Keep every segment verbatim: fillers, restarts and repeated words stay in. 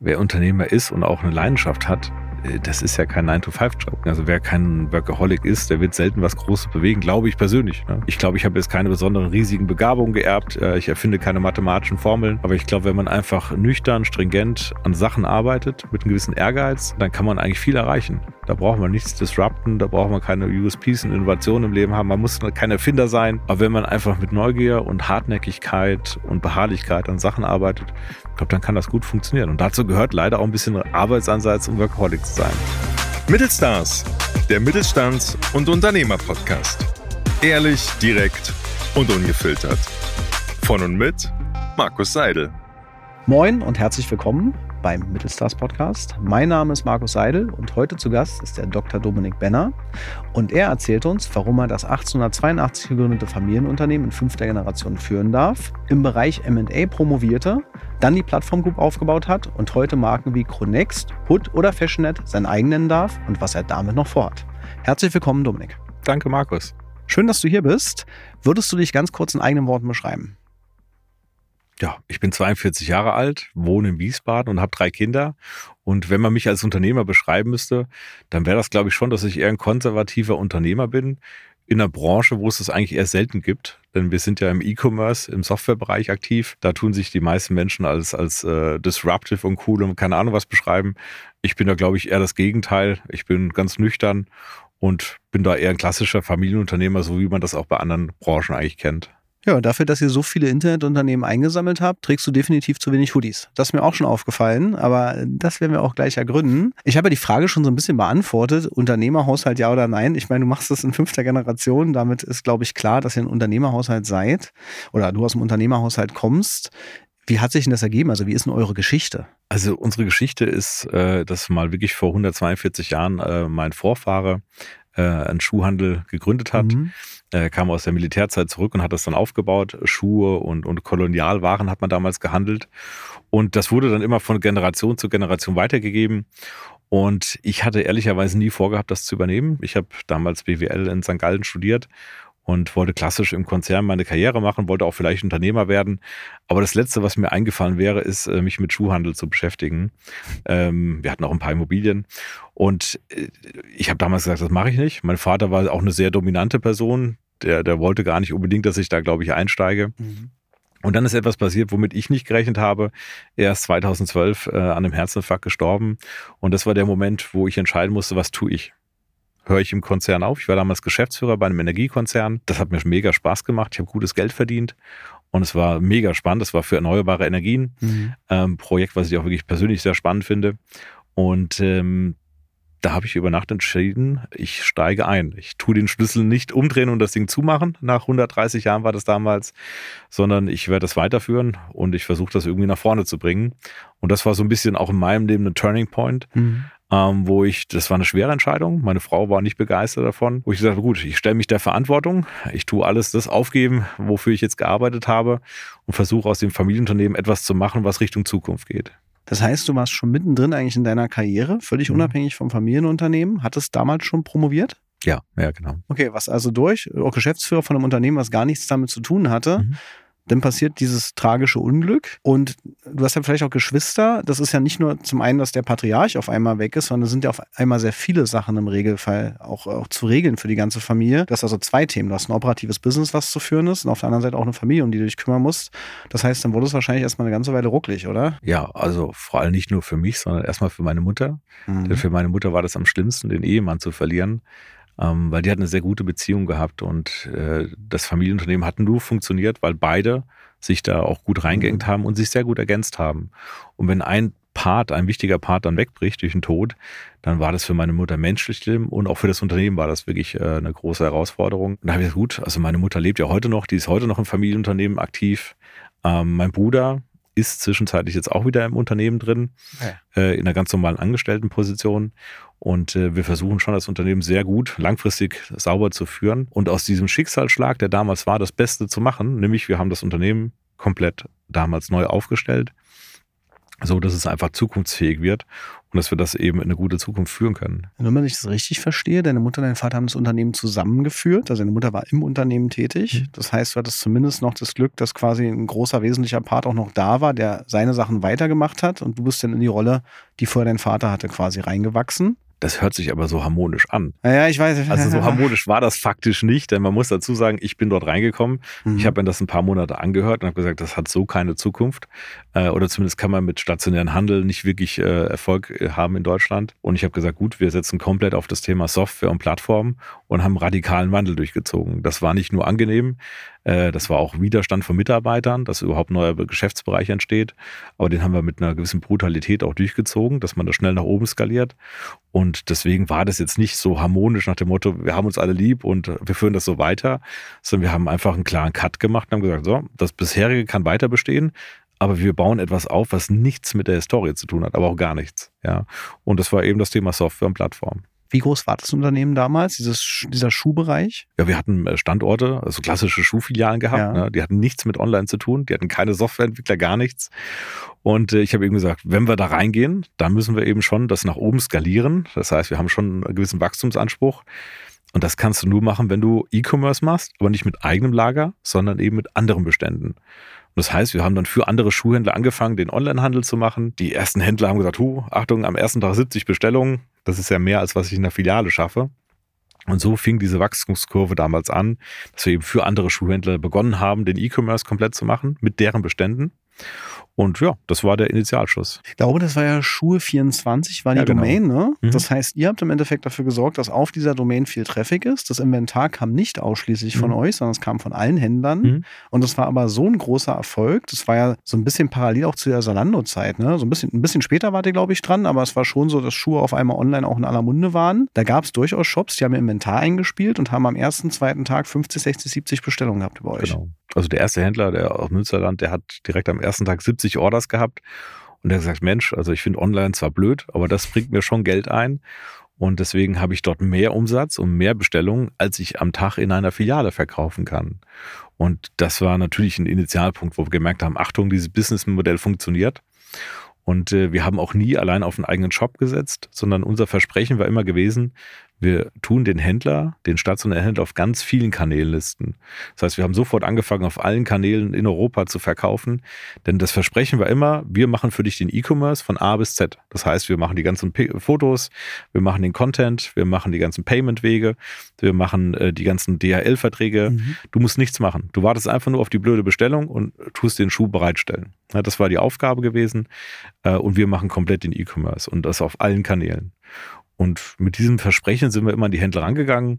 wer Unternehmer ist und auch eine Leidenschaft hat, das ist ja kein nine to five Job. Also wer kein Workaholic ist, der wird selten was Großes bewegen, glaube ich persönlich. Ich glaube, ich habe jetzt keine besonderen riesigen Begabungen geerbt. Ich erfinde keine mathematischen Formeln. Aber ich glaube, wenn man einfach nüchtern, stringent an Sachen arbeitet, mit einem gewissen Ehrgeiz, dann kann man eigentlich viel erreichen. Da braucht man nichts disrupten, da braucht man keine U S Ps und Innovationen im Leben haben. Man muss kein Erfinder sein. Aber wenn man einfach mit Neugier und Hartnäckigkeit und Beharrlichkeit an Sachen arbeitet, ich glaube, dann kann das gut funktionieren. Und dazu gehört leider auch ein bisschen Arbeitsansatz, um Workaholic zu sein. Mittelstars, der Mittelstands- und Unternehmer-Podcast. Ehrlich, direkt und ungefiltert. Von und mit Markus Seidel. Moin und herzlich willkommen beim Mittelstars Podcast. Mein Name ist Markus Seidel und heute zu Gast ist der Doktor Dominik Benner. Und er erzählt uns, warum er das achtzehnhundertzweiundachtzig gegründete Familienunternehmen in fünfter Generation führen darf, im Bereich M and A promovierte, dann die Plattform Group aufgebaut hat und heute Marken wie Chronext, Hood oder Fashionet sein eigen nennen darf und was er damit noch vorhat. Herzlich willkommen, Dominik. Danke, Markus. Schön, dass du hier bist. Würdest du dich ganz kurz in eigenen Worten beschreiben? Ja, ich bin zweiundvierzig Jahre alt, wohne in Wiesbaden und habe drei Kinder. Und wenn man mich als Unternehmer beschreiben müsste, dann wäre das, glaube ich, schon, dass ich eher ein konservativer Unternehmer bin, in einer Branche, wo es das eigentlich eher selten gibt. Denn wir sind ja im E-Commerce, im Softwarebereich aktiv. Da tun sich die meisten Menschen als, als äh, disruptive und cool und keine Ahnung was beschreiben. Ich bin da, glaube ich, eher das Gegenteil. Ich bin ganz nüchtern und bin da eher ein klassischer Familienunternehmer, so wie man das auch bei anderen Branchen eigentlich kennt. Ja, dafür, dass ihr so viele Internetunternehmen eingesammelt habt, trägst du definitiv zu wenig Hoodies. Das ist mir auch schon aufgefallen, aber das werden wir auch gleich ergründen. Ich habe ja die Frage schon so ein bisschen beantwortet, Unternehmerhaushalt ja oder nein. Ich meine, du machst das in fünfter Generation, damit ist, glaube ich, klar, dass ihr ein Unternehmerhaushalt seid oder du aus dem Unternehmerhaushalt kommst. Wie hat sich denn das ergeben? Also wie ist denn eure Geschichte? Also unsere Geschichte ist, äh, dass mal wirklich vor hundertzweiundvierzig Jahren äh, mein Vorfahre äh, einen Schuhhandel gegründet hat. Mhm. Er kam aus der Militärzeit zurück und hat das dann aufgebaut. Schuhe und, und Kolonialwaren hat man damals gehandelt. Und das wurde dann immer von Generation zu Generation weitergegeben. Und ich hatte ehrlicherweise nie vorgehabt, das zu übernehmen. Ich habe damals B W L in Sankt Gallen studiert und wollte klassisch im Konzern meine Karriere machen, wollte auch vielleicht Unternehmer werden. Aber das Letzte, was mir eingefallen wäre, ist, mich mit Schuhhandel zu beschäftigen. Wir hatten auch ein paar Immobilien. Und ich habe damals gesagt, das mache ich nicht. Mein Vater war auch eine sehr dominante Person. Der, der wollte gar nicht unbedingt, dass ich da, glaube ich, einsteige. Mhm. Und dann ist etwas passiert, womit ich nicht gerechnet habe. Er ist zweitausendzwölf äh, an einem Herzinfarkt gestorben. Und das war der Moment, wo ich entscheiden musste, was tue ich? Höre ich im Konzern auf? Ich war damals Geschäftsführer bei einem Energiekonzern. Das hat mir mega Spaß gemacht. Ich habe gutes Geld verdient. Und es war mega spannend. Das war für erneuerbare Energien. Mhm. Ähm, Projekt, was ich auch wirklich persönlich sehr spannend finde. Und ähm, da habe ich über Nacht entschieden, ich steige ein. Ich tue den Schlüssel nicht umdrehen und das Ding zumachen. Nach hundertdreißig Jahren war das damals. Sondern ich werde das weiterführen und ich versuche das irgendwie nach vorne zu bringen. Und das war so ein bisschen auch in meinem Leben ein Turning Point. Mhm. Ähm, wo ich, das war eine schwere Entscheidung, meine Frau war nicht begeistert davon, wo ich gesagt habe, gut, ich stelle mich der Verantwortung, ich tue alles das aufgeben, wofür ich jetzt gearbeitet habe und versuche aus dem Familienunternehmen etwas zu machen, was Richtung Zukunft geht. Das heißt, du warst schon mittendrin eigentlich in deiner Karriere, völlig mhm. unabhängig vom Familienunternehmen, hattest damals schon promoviert? Ja, ja, genau. Okay, was also durch, auch Geschäftsführer von einem Unternehmen, was gar nichts damit zu tun hatte, mhm. Dann passiert dieses tragische Unglück und du hast ja vielleicht auch Geschwister. Das ist ja nicht nur zum einen, dass der Patriarch auf einmal weg ist, sondern es sind ja auf einmal sehr viele Sachen im Regelfall auch, auch zu regeln für die ganze Familie. Du hast also zwei Themen. Du hast ein operatives Business, was zu führen ist und auf der anderen Seite auch eine Familie, um die du dich kümmern musst. Das heißt, dann wurde es wahrscheinlich erstmal eine ganze Weile rucklig, oder? Ja, also vor allem nicht nur für mich, sondern erstmal für meine Mutter. Mhm. Denn für meine Mutter war das am schlimmsten, den Ehemann zu verlieren. Ähm, weil die hat eine sehr gute Beziehung gehabt und äh, das Familienunternehmen hat nur funktioniert, weil beide sich da auch gut reingehängt mhm. haben und sich sehr gut ergänzt haben. Und wenn ein Part, ein wichtiger Part dann wegbricht durch den Tod, dann war das für meine Mutter menschlich schlimm und auch für das Unternehmen war das wirklich äh, eine große Herausforderung. Und da habe ich gesagt, gut, also meine Mutter lebt ja heute noch, die ist heute noch im Familienunternehmen aktiv. Ähm, mein Bruder ist zwischenzeitlich jetzt auch wieder im Unternehmen drin, ja. äh, in einer ganz normalen Angestelltenposition. Und äh, wir versuchen schon, das Unternehmen sehr gut, langfristig sauber zu führen und aus diesem Schicksalsschlag, der damals war, das Beste zu machen. Nämlich, wir haben das Unternehmen komplett damals neu aufgestellt. so dass es einfach zukunftsfähig wird und dass wir das eben in eine gute Zukunft führen können. Wenn ich das richtig verstehe, deine Mutter und dein Vater haben das Unternehmen zusammengeführt. Also deine Mutter war im Unternehmen tätig. Das heißt, du hattest zumindest noch das Glück, dass quasi ein großer, wesentlicher Part auch noch da war, der seine Sachen weitergemacht hat und du bist dann in die Rolle, die vorher dein Vater hatte, quasi reingewachsen. Das hört sich aber so harmonisch an. Ja, ich weiß. Also so harmonisch war das faktisch nicht, denn man muss dazu sagen, ich bin dort reingekommen. Mhm. Ich habe mir das ein paar Monate angehört und habe gesagt, das hat so keine Zukunft. Äh, oder zumindest kann man mit stationären Handel nicht wirklich äh, Erfolg haben in Deutschland. Und ich habe gesagt, gut, wir setzen komplett auf das Thema Software und Plattformen und haben radikalen Wandel durchgezogen. Das war nicht nur angenehm, äh, das war auch Widerstand von Mitarbeitern, dass überhaupt ein neuer Geschäftsbereich entsteht. Aber den haben wir mit einer gewissen Brutalität auch durchgezogen, dass man das schnell nach oben skaliert. Und deswegen war das jetzt nicht so harmonisch nach dem Motto, wir haben uns alle lieb und wir führen das so weiter, sondern wir haben einfach einen klaren Cut gemacht und haben gesagt, so, das bisherige kann weiter bestehen, aber wir bauen etwas auf, was nichts mit der Historie zu tun hat, aber auch gar nichts. Ja. Und das war eben das Thema Software und Plattform. Wie groß war das Unternehmen damals, dieses, dieser Schuhbereich? Ja, wir hatten Standorte, also klassische Schuhfilialen gehabt. Ja. Ne? Die hatten nichts mit Online zu tun, die hatten keine Softwareentwickler, gar nichts. Und äh, ich habe eben gesagt, wenn wir da reingehen, dann müssen wir eben schon das nach oben skalieren. Das heißt, wir haben schon einen gewissen Wachstumsanspruch. Und das kannst du nur machen, wenn du E-Commerce machst, aber nicht mit eigenem Lager, sondern eben mit anderen Beständen. Und das heißt, wir haben dann für andere Schuhhändler angefangen, den Onlinehandel zu machen. Die ersten Händler haben gesagt, hu, Achtung, am ersten Tag siebzig Bestellungen. Das ist ja mehr, als was ich in der Filiale schaffe. Und so fing diese Wachstumskurve damals an, dass wir eben für andere Schuhhändler begonnen haben, den E-Commerce komplett zu machen mit deren Beständen. Und ja, das war der Initialschuss. Ich glaube, das war ja Schuhe vierundzwanzig, war die ja, genau. Domain, ne? Mhm. Das heißt, ihr habt im Endeffekt dafür gesorgt, dass auf dieser Domain viel Traffic ist. Das Inventar kam nicht ausschließlich mhm. von euch, sondern es kam von allen Händlern. Mhm. Und das war aber so ein großer Erfolg. Das war ja so ein bisschen parallel auch zu der Zalando-Zeit, ne? So ein bisschen, ein bisschen später wart ihr, glaube ich, dran, aber es war schon so, dass Schuhe auf einmal online auch in aller Munde waren. Da gab es durchaus Shops, die haben Inventar eingespielt und haben am ersten, zweiten Tag fünfzig, sechzig, siebzig Bestellungen gehabt über euch. Genau. Also der erste Händler, der aus Münsterland, der hat direkt am ersten Tag siebzig Orders gehabt und der hat gesagt, Mensch, also ich finde online zwar blöd, aber das bringt mir schon Geld ein und deswegen habe ich dort mehr Umsatz und mehr Bestellungen, als ich am Tag in einer Filiale verkaufen kann. Und das war natürlich ein Initialpunkt, wo wir gemerkt haben, Achtung, dieses Businessmodell funktioniert. Und äh, wir haben auch nie allein auf einen eigenen Shop gesetzt, sondern unser Versprechen war immer gewesen, wir tun den Händler, den stationären Händler auf ganz vielen Kanälen listen. Das heißt, wir haben sofort angefangen, auf allen Kanälen in Europa zu verkaufen. Denn das Versprechen war immer, wir machen für dich den E-Commerce von A bis Z. Das heißt, wir machen die ganzen P- Fotos, wir machen den Content, wir machen die ganzen Payment-Wege, wir machen äh, die ganzen D H L-Verträge. Mhm. Du musst nichts machen. Du wartest einfach nur auf die blöde Bestellung und tust den Schuh bereitstellen. Ja, das war die Aufgabe gewesen. Äh, und wir machen komplett den E-Commerce und das auf allen Kanälen. Und mit diesem Versprechen sind wir immer an die Händler rangegangen.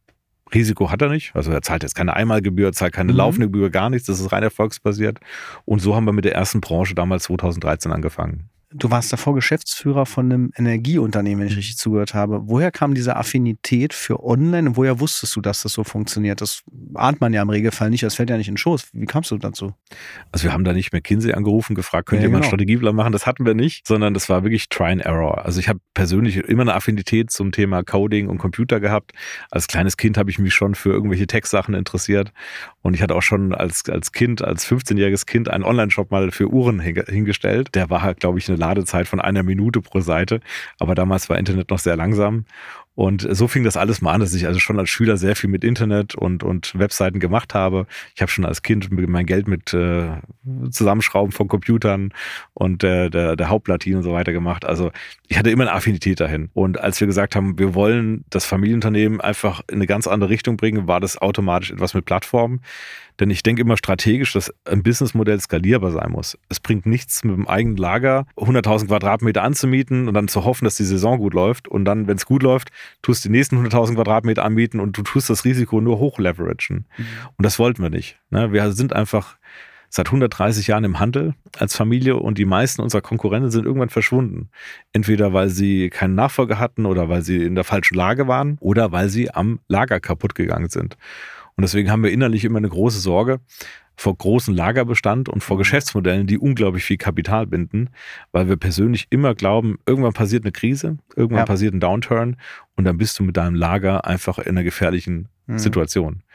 Risiko hat er nicht. Also er zahlt jetzt keine Einmalgebühr, zahlt keine mhm. laufende Gebühr, gar nichts. Das ist rein erfolgsbasiert. Und so haben wir mit der ersten Branche damals zweitausenddreizehn angefangen. Du warst davor Geschäftsführer von einem Energieunternehmen, wenn ich richtig zugehört habe. Woher kam diese Affinität für Online und woher wusstest du, dass das so funktioniert? Das ahnt man ja im Regelfall nicht, das fällt ja nicht in den Schoß. Wie kamst du dazu? Also wir haben da nicht McKinsey angerufen, gefragt, könnt ja, ihr mal genau. einen Strategieplan machen? Das hatten wir nicht, sondern das war wirklich Try and Error. Also ich habe persönlich immer eine Affinität zum Thema Coding und Computer gehabt. Als kleines Kind habe ich mich schon für irgendwelche Tech-Sachen interessiert und ich hatte auch schon als, als Kind, als fünfzehnjähriges Kind einen Online-Shop mal für Uhren hingestellt. Der war halt, glaube ich, eine Ladezeit von einer Minute pro Seite. Aber damals war Internet noch sehr langsam. Und so fing das alles mal an, dass ich also schon als Schüler sehr viel mit Internet und, und Webseiten gemacht habe. Ich habe schon als Kind mein Geld mit äh, Zusammenschrauben von Computern und äh, der, der Hauptplatine und so weiter gemacht. Also ich hatte immer eine Affinität dahin. Und als wir gesagt haben, wir wollen das Familienunternehmen einfach in eine ganz andere Richtung bringen, war das automatisch etwas mit Plattformen. Denn ich denke immer strategisch, dass ein Businessmodell skalierbar sein muss. Es bringt nichts, mit dem eigenen Lager hunderttausend Quadratmeter anzumieten und dann zu hoffen, dass die Saison gut läuft. Und dann, wenn es gut läuft, tust du die nächsten hunderttausend Quadratmeter anmieten und du tust das Risiko nur hochleveragen. Mhm. Und das wollten wir nicht. Wir sind einfach seit hundertdreißig Jahren im Handel als Familie und die meisten unserer Konkurrenten sind irgendwann verschwunden. Entweder weil sie keinen Nachfolger hatten oder weil sie in der falschen Lage waren oder weil sie am Lager kaputt gegangen sind. Und deswegen haben wir innerlich immer eine große Sorge vor großen Lagerbestand und vor Geschäftsmodellen, die unglaublich viel Kapital binden, weil wir persönlich immer glauben, irgendwann passiert eine Krise, irgendwann ja. passiert ein Downturn und dann bist du mit deinem Lager einfach in einer gefährlichen mhm. Situation.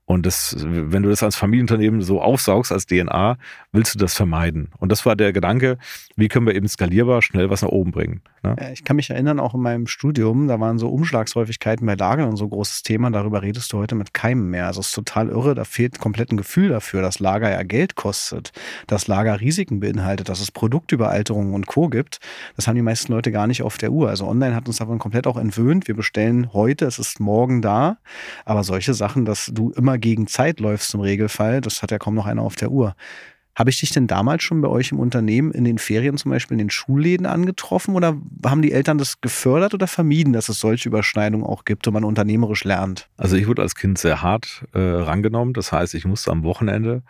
Und das, wenn du das als Familienunternehmen so aufsaugst, als D N A, willst du das vermeiden. Und das war der Gedanke, wie können wir eben skalierbar schnell was nach oben bringen. Ne? Ich kann mich erinnern, auch in meinem Studium, da waren so Umschlagshäufigkeiten bei Lagern und so ein großes Thema. Darüber redest du heute mit keinem mehr. Also es ist total irre, da fehlt komplett ein Gefühl dafür, dass Lager ja Geld kostet, dass Lager Risiken beinhaltet, dass es Produktüberalterungen und Co. gibt. Das haben die meisten Leute gar nicht auf der Uhr. Also online hat uns davon komplett auch entwöhnt. Wir bestellen heute, es ist morgen da. Aber solche Sachen, dass du immer gegen Zeit läufst im Regelfall, das hat ja kaum noch einer auf der Uhr. Habe ich dich denn damals schon bei euch im Unternehmen in den Ferien zum Beispiel in den Schulläden angetroffen oder haben die Eltern das gefördert oder vermieden, dass es solche Überschneidungen auch gibt und man unternehmerisch lernt? Also ich wurde als Kind sehr hart äh, rangenommen. Das heißt, ich musste am Wochenende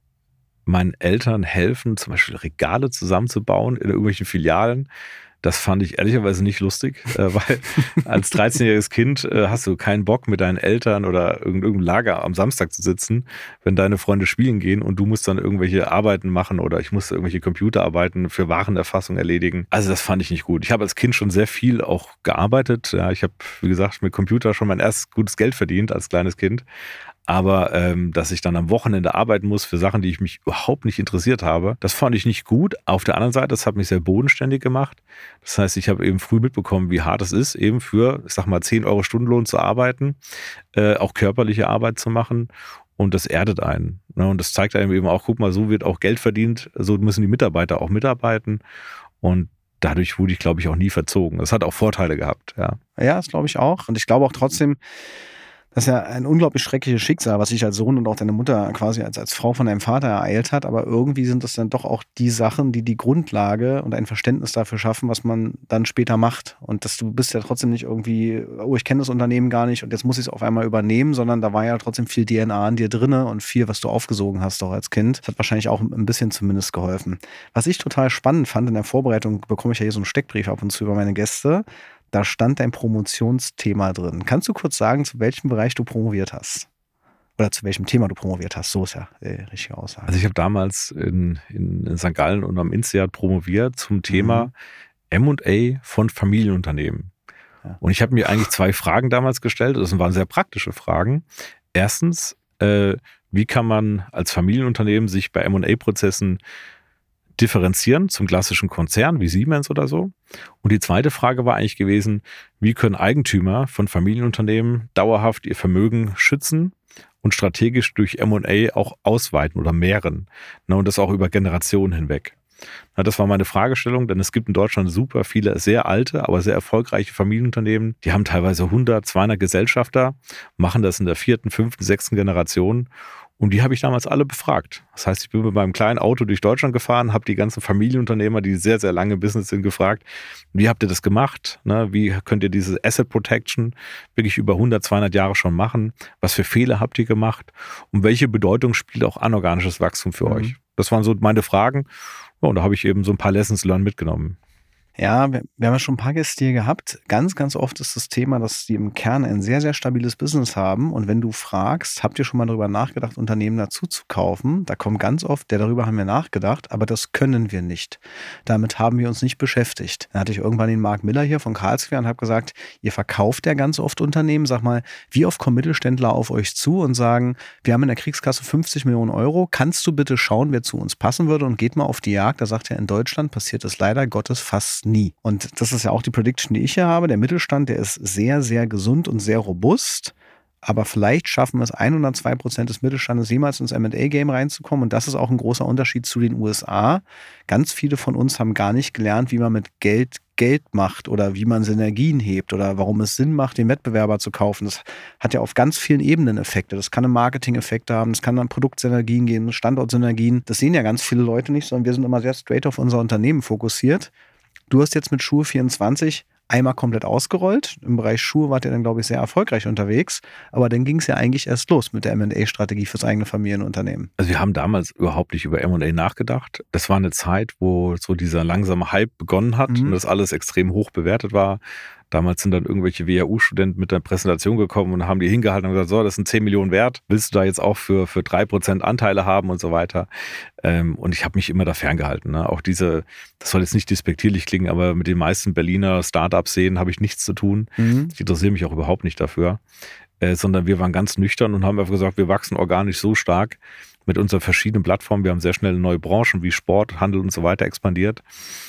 meinen Eltern helfen, zum Beispiel Regale zusammenzubauen in irgendwelchen Filialen. Das fand ich ehrlicherweise nicht lustig, äh, weil als dreizehnjähriges Kind äh, hast du keinen Bock mit deinen Eltern oder irgendeinem Lager am Samstag zu sitzen, wenn deine Freunde spielen gehen und du musst dann irgendwelche Arbeiten machen oder ich musste irgendwelche Computerarbeiten für Warenerfassung erledigen. Also das fand ich nicht gut. Ich habe als Kind schon sehr viel auch gearbeitet. Ja, ich habe, wie gesagt, mit Computer schon mein erstes gutes Geld verdient als kleines Kind. Aber ähm, dass ich dann am Wochenende arbeiten muss für Sachen, die ich mich überhaupt nicht interessiert habe, das fand ich nicht gut. Auf der anderen Seite, das hat mich sehr bodenständig gemacht. Das heißt, ich habe eben früh mitbekommen, wie hart es ist, eben für, ich sag mal, zehn Euro Stundenlohn zu arbeiten, äh, auch körperliche Arbeit zu machen. Und das erdet einen. Ne? Und das zeigt einem eben auch, guck mal, so wird auch Geld verdient, so müssen die Mitarbeiter auch mitarbeiten. Und dadurch wurde ich, glaube ich, auch nie verzogen. Das hat auch Vorteile gehabt. Ja, ja, das glaube ich auch. Und ich glaube auch trotzdem, das ist ja ein unglaublich schreckliches Schicksal, was sich als Sohn und auch deine Mutter quasi als, als Frau von deinem Vater ereilt hat. Aber irgendwie sind das dann doch auch die Sachen, die die Grundlage und ein Verständnis dafür schaffen, was man dann später macht. Und dass du bist ja trotzdem nicht irgendwie, oh, ich kenne das Unternehmen gar nicht und jetzt muss ich es auf einmal übernehmen, sondern da war ja trotzdem viel D N A in dir drinne und viel, was du aufgesogen hast auch als Kind. Das hat wahrscheinlich auch ein bisschen zumindest geholfen. Was ich total spannend fand in der Vorbereitung, bekomme ich ja hier so einen Steckbrief ab und zu über meine Gäste. Da stand dein Promotionsthema drin. Kannst du kurz sagen, zu welchem Bereich du promoviert hast? Oder zu welchem Thema du promoviert hast? So ist ja die richtige Aussage. Also ich habe damals in, in, in Sankt Gallen und am INSEAD promoviert zum Thema mhm. M und A von Familienunternehmen. Ja. Und ich habe mir eigentlich zwei Fragen damals gestellt. Das waren sehr praktische Fragen. Erstens, äh, wie kann man als Familienunternehmen sich bei M und A-Prozessen differenzieren zum klassischen Konzern wie Siemens oder so. Und die zweite Frage war eigentlich gewesen, wie können Eigentümer von Familienunternehmen dauerhaft ihr Vermögen schützen und strategisch durch M und A auch ausweiten oder mehren. Und das auch über Generationen hinweg. Das war meine Fragestellung, denn es gibt in Deutschland super viele sehr alte, aber sehr erfolgreiche Familienunternehmen. Die haben teilweise hundert, zweihundert Gesellschafter, machen das in der vierten, fünften, sechsten Generation. Und die habe ich damals alle befragt. Das heißt, ich bin mit meinem kleinen Auto durch Deutschland gefahren, habe die ganzen Familienunternehmer, die sehr, sehr lange im Business sind, gefragt, wie habt ihr das gemacht? Ne? Wie könnt ihr diese Asset Protection wirklich über hundert, zweihundert Jahre schon machen? Was für Fehler habt ihr gemacht? Und welche Bedeutung spielt auch anorganisches Wachstum für mhm. euch? Das waren so meine Fragen. Ja, und da habe ich eben so ein paar Lessons learned mitgenommen. Ja, wir, wir haben ja schon ein paar Gäste hier gehabt. Ganz, ganz oft ist das Thema, dass die im Kern ein sehr, sehr stabiles Business haben. Und wenn du fragst, habt ihr schon mal darüber nachgedacht, Unternehmen dazu zu kaufen? Da kommt ganz oft, der darüber haben wir nachgedacht, aber das können wir nicht. Damit haben wir uns nicht beschäftigt. Dann hatte ich irgendwann den Mark Miller hier von Karlsquare und habe gesagt, ihr verkauft ja ganz oft Unternehmen. Sag mal, wie oft kommen Mittelständler auf euch zu und sagen, wir haben in der Kriegskasse fünfzig Millionen Euro. Kannst du bitte schauen, wer zu uns passen würde und geht mal auf die Jagd? Da sagt er, in Deutschland passiert es leider Gottes fast nie. Und das ist ja auch die Prediction, die ich hier habe. Der Mittelstand, der ist sehr, sehr gesund und sehr robust. Aber vielleicht schaffen wir es, ein oder zwei Prozent des Mittelstandes jemals ins M und A-Game reinzukommen. Und das ist auch ein großer Unterschied zu den U S A. Ganz viele von uns haben gar nicht gelernt, wie man mit Geld Geld macht oder wie man Synergien hebt oder warum es Sinn macht, den Wettbewerber zu kaufen. Das hat ja auf ganz vielen Ebenen Effekte. Das kann einen Marketing-Effekt haben, das kann an Produktsynergien gehen, Standortsynergien. Das sehen ja ganz viele Leute nicht, sondern wir sind immer sehr straight auf unser Unternehmen fokussiert. Du hast jetzt mit Schuhe vierundzwanzig einmal komplett ausgerollt. Im Bereich Schuhe wart ihr dann, glaube ich, sehr erfolgreich unterwegs. Aber dann ging es ja eigentlich erst los mit der M und A-Strategie fürs eigene Familienunternehmen. Also wir haben damals überhaupt nicht über M und A nachgedacht. Das war eine Zeit, wo so dieser langsame Hype begonnen hat mhm. und das alles extrem hoch bewertet war. Damals sind dann irgendwelche W H U-Studenten mit einer Präsentation gekommen und haben die hingehalten und gesagt, so, das sind zehn Millionen wert. Willst du da jetzt auch für, für drei Prozent Anteile haben und so weiter? Ähm, und ich habe mich immer da ferngehalten. Ne? Auch diese, das soll jetzt nicht despektierlich klingen, aber mit den meisten Berliner Startup-Szenen habe ich nichts zu tun. Mhm. Ich interessiere mich auch überhaupt nicht dafür. äh, sondern wir waren ganz nüchtern und haben einfach gesagt, wir wachsen organisch so stark mit unseren verschiedenen Plattformen. Wir haben sehr schnell neue Branchen wie Sport, Handel und so weiter expandiert.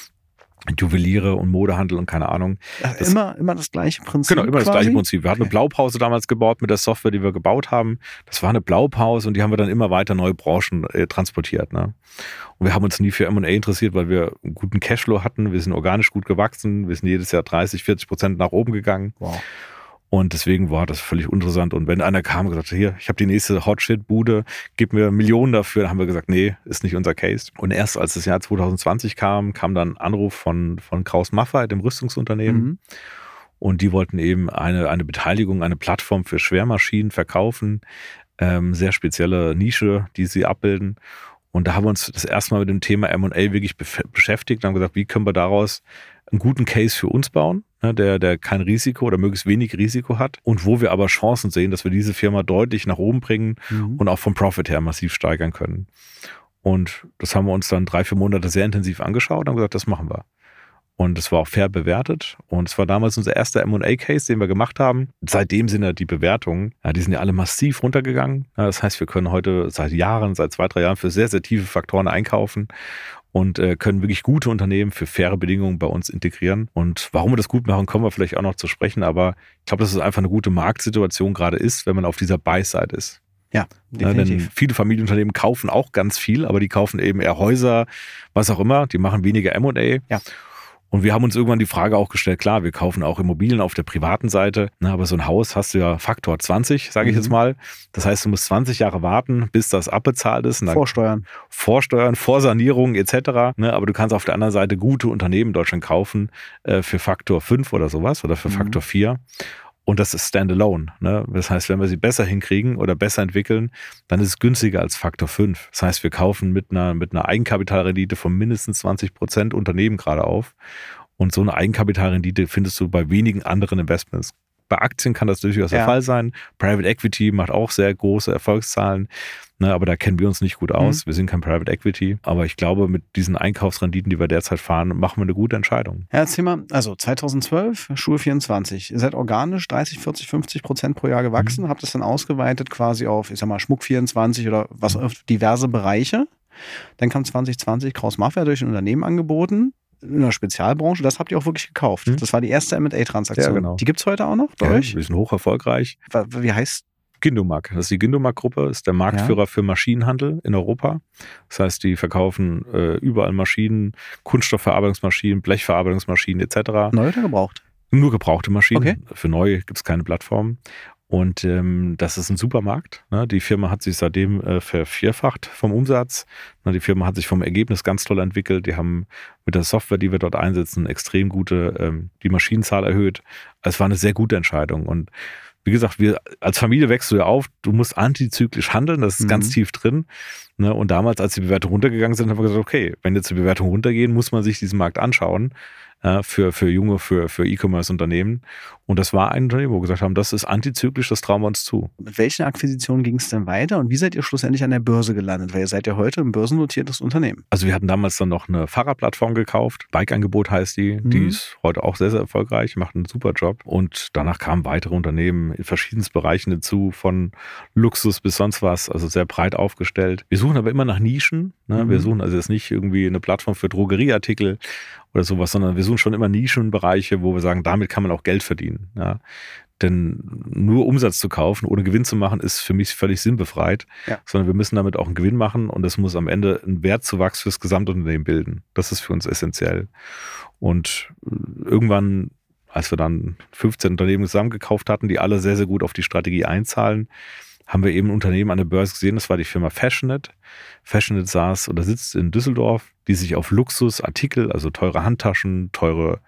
Juweliere und Modehandel und keine Ahnung. Das, immer, immer das gleiche Prinzip. Genau, immer quasi? das gleiche Prinzip. Wir hatten Okay. eine Blaupause damals gebaut mit der Software, die wir gebaut haben. Das war eine Blaupause und die haben wir dann immer weiter neue Branchen äh, transportiert. Ne? Und wir haben uns nie für M und A interessiert, weil wir einen guten Cashflow hatten. Wir sind organisch gut gewachsen. Wir sind jedes Jahr dreißig, vierzig Prozent nach oben gegangen. Wow. Und deswegen war das völlig uninteressant. Und wenn einer kam und gesagt hat, hier, ich habe die nächste Hot-Shit-Bude, gib mir Millionen dafür, dann haben wir gesagt, nee, ist nicht unser Case. Und erst als das Jahr zwanzig zwanzig kam, kam dann ein Anruf von, von Kraus Maffei, dem Rüstungsunternehmen. Mhm. Und die wollten eben eine, eine Beteiligung, eine Plattform für Schwermaschinen verkaufen. Ähm, sehr spezielle Nische, die sie abbilden. Und da haben wir uns das erste Mal mit dem Thema M und A wirklich bef- beschäftigt und haben gesagt, wie können wir daraus einen guten Case für uns bauen, ne, der, der kein Risiko oder möglichst wenig Risiko hat und wo wir aber Chancen sehen, dass wir diese Firma deutlich nach oben bringen Mhm. und auch vom Profit her massiv steigern können. Und das haben wir uns dann drei, vier Monate sehr intensiv angeschaut und haben gesagt, das machen wir. Und es war auch fair bewertet. Und es war damals unser erster M und A-Case, den wir gemacht haben. Seitdem sind ja die Bewertungen, ja, die sind ja alle massiv runtergegangen. Ja, das heißt, wir können heute seit Jahren, seit zwei, drei Jahren für sehr, sehr tiefe Faktoren einkaufen und äh, können wirklich gute Unternehmen für faire Bedingungen bei uns integrieren. Und warum wir das gut machen, kommen wir vielleicht auch noch zu sprechen. Aber ich glaube, dass es einfach eine gute Marktsituation gerade ist, wenn man auf dieser Buy-Side ist. Ja, Ja, definitiv. denn viele Familienunternehmen kaufen auch ganz viel, aber die kaufen eben eher Häuser, was auch immer. Die machen weniger M und A. Ja. Und wir haben uns irgendwann die Frage auch gestellt, klar, wir kaufen auch Immobilien auf der privaten Seite, na, aber so ein Haus hast du ja Faktor zwanzig, sage ich Mhm. jetzt mal. Das heißt, du musst zwanzig Jahre warten, bis das abbezahlt ist. Und dann Vorsteuern. Vorsteuern, Vorsanierung et cetera. Ne, aber du kannst auf der anderen Seite gute Unternehmen in Deutschland kaufen äh, für Faktor fünf oder sowas oder für Mhm. Faktor vier. Und das ist Standalone. Ne? Das heißt, wenn wir sie besser hinkriegen oder besser entwickeln, dann ist es günstiger als Faktor fünf. Das heißt, wir kaufen mit einer, mit einer Eigenkapitalrendite von mindestens zwanzig Prozent Unternehmen gerade auf. Und so eine Eigenkapitalrendite findest du bei wenigen anderen Investments. Bei Aktien kann das durchaus der Ja. Fall sein. Private Equity macht auch sehr große Erfolgszahlen. Ne, aber da kennen wir uns nicht gut aus. Wir sind kein Private Equity. Aber ich glaube, mit diesen Einkaufsrenditen, die wir derzeit fahren, machen wir eine gute Entscheidung. Ja, erzähl mal, also zweitausendzwölf, Schuhe vierundzwanzig. Ihr seid organisch dreißig, vierzig, fünfzig Prozent pro Jahr gewachsen, Mhm. habt es dann ausgeweitet quasi auf, ich sag mal, Schmuck vierundzwanzig oder was auf diverse Bereiche. Dann kam zwanzig zwanzig Kraus Maffei durch ein Unternehmen angeboten, in einer Spezialbranche. Das habt ihr auch wirklich gekauft. Mhm. Das war die erste M und A-Transaktion. Ja, genau. Die gibt es heute auch noch bei Ja, euch? wir sind hoch erfolgreich. Wa- Wie heißt Gindumac, das ist die Gindumac-Gruppe, ist der Marktführer für Maschinenhandel in Europa. Das heißt, die verkaufen äh, überall Maschinen, Kunststoffverarbeitungsmaschinen, Blechverarbeitungsmaschinen et cetera. neu oder gebraucht? Nur gebrauchte Maschinen. Okay. Für neue gibt es keine Plattform. Und ähm, das ist ein Supermarkt. Ne? Die Firma hat sich seitdem äh, vervierfacht vom Umsatz. Ne? Die Firma hat sich vom Ergebnis ganz toll entwickelt. Die haben mit der Software, die wir dort einsetzen, extrem gute, ähm, die Maschinenzahl erhöht. Es war eine sehr gute Entscheidung. Und wie gesagt, wir als Familie wächst du ja auf, du musst antizyklisch handeln, das ist Mhm. ganz tief drin. Ne? Und damals, als die Bewertungen runtergegangen sind, haben wir gesagt, okay, wenn jetzt die Bewertungen runtergehen, muss man sich diesen Markt anschauen. äh, Für, für junge, für, für E-Commerce-Unternehmen. Und das war ein Unternehmen, wo wir gesagt haben, das ist antizyklisch, das trauen wir uns zu. Mit welchen Akquisitionen ging es denn weiter und wie seid ihr schlussendlich an der Börse gelandet? Weil ihr seid ja heute ein börsennotiertes Unternehmen. Also wir hatten damals dann noch eine Fahrradplattform gekauft. Bike-Angebot heißt die. Mhm. Die ist heute auch sehr, sehr erfolgreich, macht einen super Job. Und danach kamen weitere Unternehmen in verschiedensten Bereichen hinzu, von Luxus bis sonst was, also sehr breit aufgestellt. Wir suchen aber immer nach Nischen. Ne? Mhm. Wir suchen also jetzt nicht irgendwie eine Plattform für Drogerieartikel oder sowas, sondern wir suchen schon immer Nischenbereiche, wo wir sagen, damit kann man auch Geld verdienen. Ja? Denn nur Umsatz zu kaufen, ohne Gewinn zu machen, ist für mich völlig sinnbefreit. Ja. Sondern wir müssen damit auch einen Gewinn machen und es muss am Ende einen Wertzuwachs fürs Gesamtunternehmen bilden. Das ist für uns essentiell. Und irgendwann, als wir dann fünfzehn Unternehmen zusammengekauft hatten, die alle sehr, sehr gut auf die Strategie einzahlen, haben wir eben ein Unternehmen an der Börse gesehen, das war die Firma Fashionette. Fashionette saß oder sitzt in Düsseldorf, die sich auf Luxusartikel, also teure Handtaschen, teure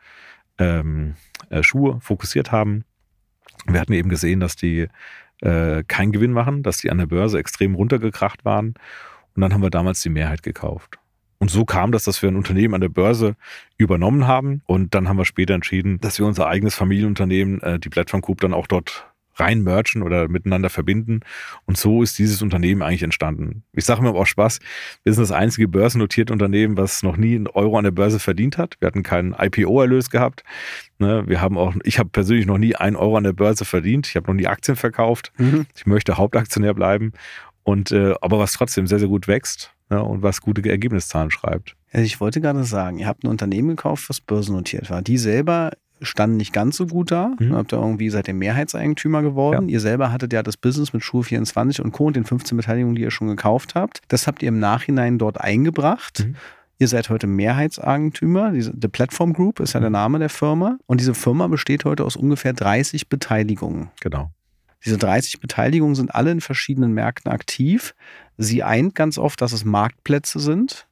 ähm, äh, Schuhe fokussiert haben. Wir hatten eben gesehen, dass die äh, keinen Gewinn machen, dass die an der Börse extrem runtergekracht waren. Und dann haben wir damals die Mehrheit gekauft. Und so kam das, dass wir ein Unternehmen an der Börse übernommen haben. Und dann haben wir später entschieden, dass wir unser eigenes Familienunternehmen, äh, die Platform Group, dann auch dort rein mergen oder miteinander verbinden. Und so ist dieses Unternehmen eigentlich entstanden. Ich sage mir aber auch Spaß, wir sind das einzige börsennotierte Unternehmen, was noch nie einen Euro an der Börse verdient hat. Wir hatten keinen I P O-Erlös gehabt. Wir haben auch, ich habe persönlich noch nie einen Euro an der Börse verdient. Ich habe noch nie Aktien verkauft. Mhm. Ich möchte Hauptaktionär bleiben. Und, äh, aber was trotzdem sehr, sehr gut wächst, ja, und was gute Ergebniszahlen schreibt. Also ich wollte gerade sagen, ihr habt ein Unternehmen gekauft, was börsennotiert war. Die selber standen nicht ganz so gut da. Mhm. Habt ihr irgendwie seid ihr Mehrheitseigentümer geworden. Ja. Ihr selber hattet ja das Business mit Schuhe vierundzwanzig und Co. und den fünfzehn Beteiligungen, die ihr schon gekauft habt. Das habt ihr im Nachhinein dort eingebracht. Mhm. Ihr seid heute Mehrheitseigentümer. Diese, The Platform Group ist ja der Name der Firma. Und diese Firma besteht heute aus ungefähr dreißig Beteiligungen. Genau. Diese dreißig Beteiligungen sind alle in verschiedenen Märkten aktiv. Sie eint ganz oft, dass es Marktplätze sind.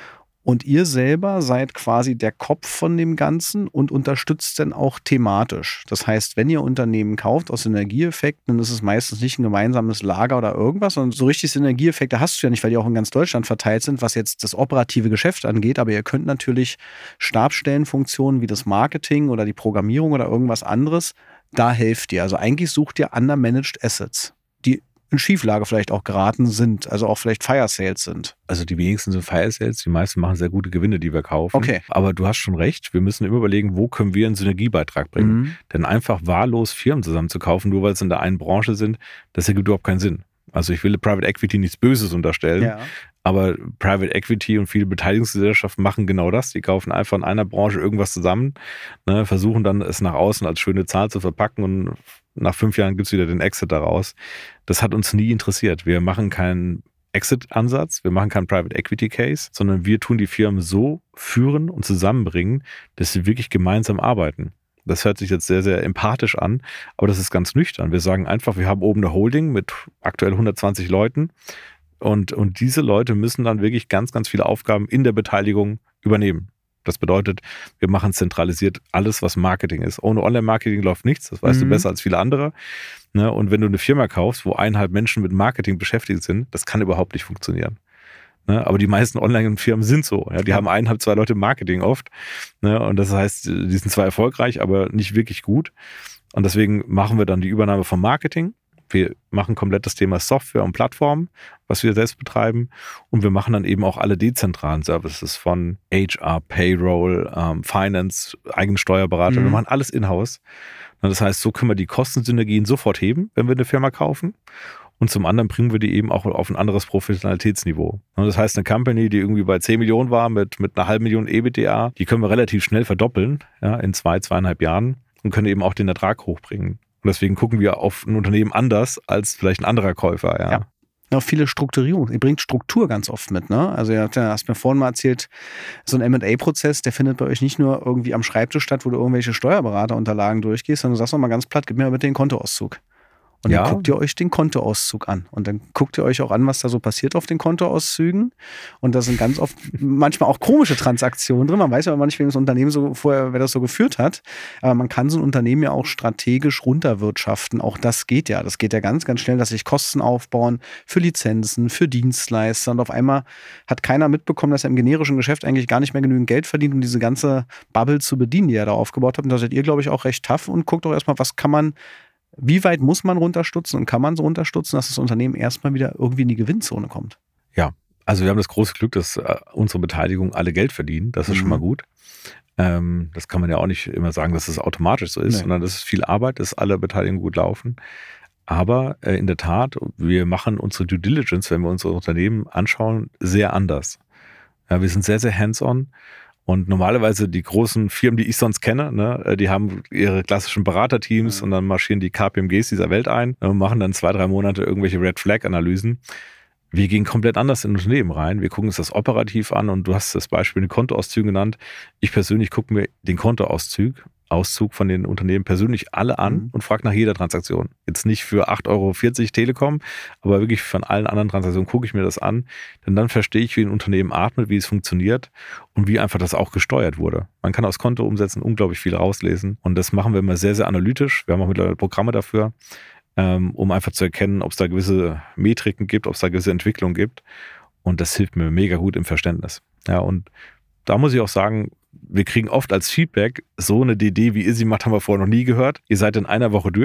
Und ihr selber seid quasi der Kopf von dem Ganzen und unterstützt dann auch thematisch. Das heißt, wenn ihr Unternehmen kauft aus Synergieeffekten, dann ist es meistens nicht ein gemeinsames Lager oder irgendwas, sondern so richtig Synergieeffekte hast du ja nicht, weil die auch in ganz Deutschland verteilt sind, was jetzt das operative Geschäft angeht. Aber ihr könnt natürlich Stabsstellenfunktionen wie das Marketing oder die Programmierung oder irgendwas anderes, da helft ihr. Also eigentlich sucht ihr Under-Managed Assets, die in Schieflage vielleicht auch geraten sind, also auch vielleicht Fire Sales sind. Also die wenigsten sind Fire Sales, die meisten machen sehr gute Gewinne, die wir kaufen. Okay. Aber du hast schon recht, wir müssen immer überlegen, wo können wir einen Synergiebeitrag bringen. Mhm. Denn einfach wahllos Firmen zusammen zu kaufen, nur weil es in der einen Branche sind, das ergibt überhaupt keinen Sinn. Also ich will Private Equity nichts Böses unterstellen, ja. aber Private Equity und viele Beteiligungsgesellschaften machen genau das. Die kaufen einfach in einer Branche irgendwas zusammen, ne, versuchen dann es nach außen als schöne Zahl zu verpacken und nach fünf Jahren gibt es wieder den Exit daraus. Das hat uns nie interessiert. Wir machen keinen Exit-Ansatz, wir machen keinen Private Equity Case, sondern wir tun die Firmen so führen und zusammenbringen, dass sie wirklich gemeinsam arbeiten. Das hört sich jetzt sehr, sehr empathisch an, aber das ist ganz nüchtern. Wir sagen einfach, wir haben oben eine Holding mit aktuell hundertzwanzig Leuten und, und diese Leute müssen dann wirklich ganz, ganz viele Aufgaben in der Beteiligung übernehmen. Das bedeutet, wir machen zentralisiert alles, was Marketing ist. Ohne Online-Marketing läuft nichts, das weißt mhm. du besser als viele andere. Und wenn du eine Firma kaufst, wo eineinhalb Menschen mit Marketing beschäftigt sind, das kann überhaupt nicht funktionieren. Aber die meisten Online-Firmen sind so. Die haben eineinhalb, zwei Leute im Marketing oft. Und das heißt, die sind zwar erfolgreich, aber nicht wirklich gut. Und deswegen machen wir dann die Übernahme vom Marketing. Wir machen komplett das Thema Software und Plattformen, was wir selbst betreiben. Und wir machen dann eben auch alle dezentralen Services von H R, Payroll, ähm, Finance, eigenen Steuerberater. Mhm. Wir machen alles in-house. Das heißt, so können wir die Kostensynergien sofort heben, wenn wir eine Firma kaufen. Und zum anderen bringen wir die eben auch auf ein anderes Professionalitätsniveau. Das heißt, eine Company, die irgendwie bei zehn Millionen war mit, mit einer halben Million EBITDA, die können wir relativ schnell verdoppeln, ja, in zwei, zweieinhalb Jahren und können eben auch den Ertrag hochbringen. Und deswegen gucken wir auf ein Unternehmen anders als vielleicht ein anderer Käufer. Ja. Ja. Auch viele Strukturierung. Ihr bringt Struktur ganz oft mit, ne? Also ihr hast mir vorhin mal erzählt, so ein M und A-Prozess, der findet bei euch nicht nur irgendwie am Schreibtisch statt, wo du irgendwelche Steuerberaterunterlagen durchgehst, sondern du sagst noch mal ganz platt, gib mir mal bitte den Kontoauszug. Und dann ja. guckt ihr euch den Kontoauszug an. Und dann guckt ihr euch auch an, was da so passiert auf den Kontoauszügen. Und da sind ganz oft manchmal auch komische Transaktionen drin. Man weiß ja manchmal, wie das Unternehmen so vorher, wer das so geführt hat. Aber man kann so ein Unternehmen ja auch strategisch runterwirtschaften. Auch das geht ja. Das geht ja ganz, ganz schnell, dass sich Kosten aufbauen für Lizenzen, für Dienstleister. Und auf einmal hat keiner mitbekommen, dass er im generischen Geschäft eigentlich gar nicht mehr genügend Geld verdient, um diese ganze Bubble zu bedienen, die er da aufgebaut hat. Und da seid ihr, glaube ich, auch recht tough und guckt auch erstmal, was kann man Wie weit muss man runterstutzen und kann man so runterstutzen, dass das Unternehmen erstmal wieder irgendwie in die Gewinnzone kommt? Ja, also wir haben das große Glück, dass äh, unsere Beteiligungen alle Geld verdienen. Das ist mhm. schon mal gut. Ähm, das kann man ja auch nicht immer sagen, dass es das automatisch so ist, nee. sondern das ist viel Arbeit, dass alle Beteiligungen gut laufen. Aber äh, in der Tat, wir machen unsere Due Diligence, wenn wir unsere Unternehmen anschauen, sehr anders. Ja, wir sind sehr, sehr hands-on. Und normalerweise die großen Firmen, die ich sonst kenne, ne, die haben ihre klassischen Beraterteams mhm. und dann marschieren die K P M Gs dieser Welt ein und machen dann zwei, drei Monate irgendwelche Red-Flag-Analysen. Wir gehen komplett anders in Unternehmen rein. Wir gucken uns das operativ an und du hast das Beispiel den Kontoauszüge genannt. Ich persönlich gucke mir den Kontoauszug Auszug von den Unternehmen persönlich alle an mhm. und frage nach jeder Transaktion. Jetzt nicht für acht Euro vierzig Telekom, aber wirklich von allen anderen Transaktionen gucke ich mir das an. Denn dann verstehe ich, wie ein Unternehmen atmet, wie es funktioniert und wie einfach das auch gesteuert wurde. Man kann aus Kontoumsätzen unglaublich viel rauslesen und das machen wir immer sehr, sehr analytisch. Wir haben auch mittlerweile Programme dafür, um einfach zu erkennen, ob es da gewisse Metriken gibt, ob es da gewisse Entwicklungen gibt. Und das hilft mir mega gut im Verständnis. Ja, und da muss ich auch sagen, wir kriegen oft als Feedback, so eine D D, wie ihr sie macht, haben wir vorher noch nie gehört. Ihr seid in einer Woche durch.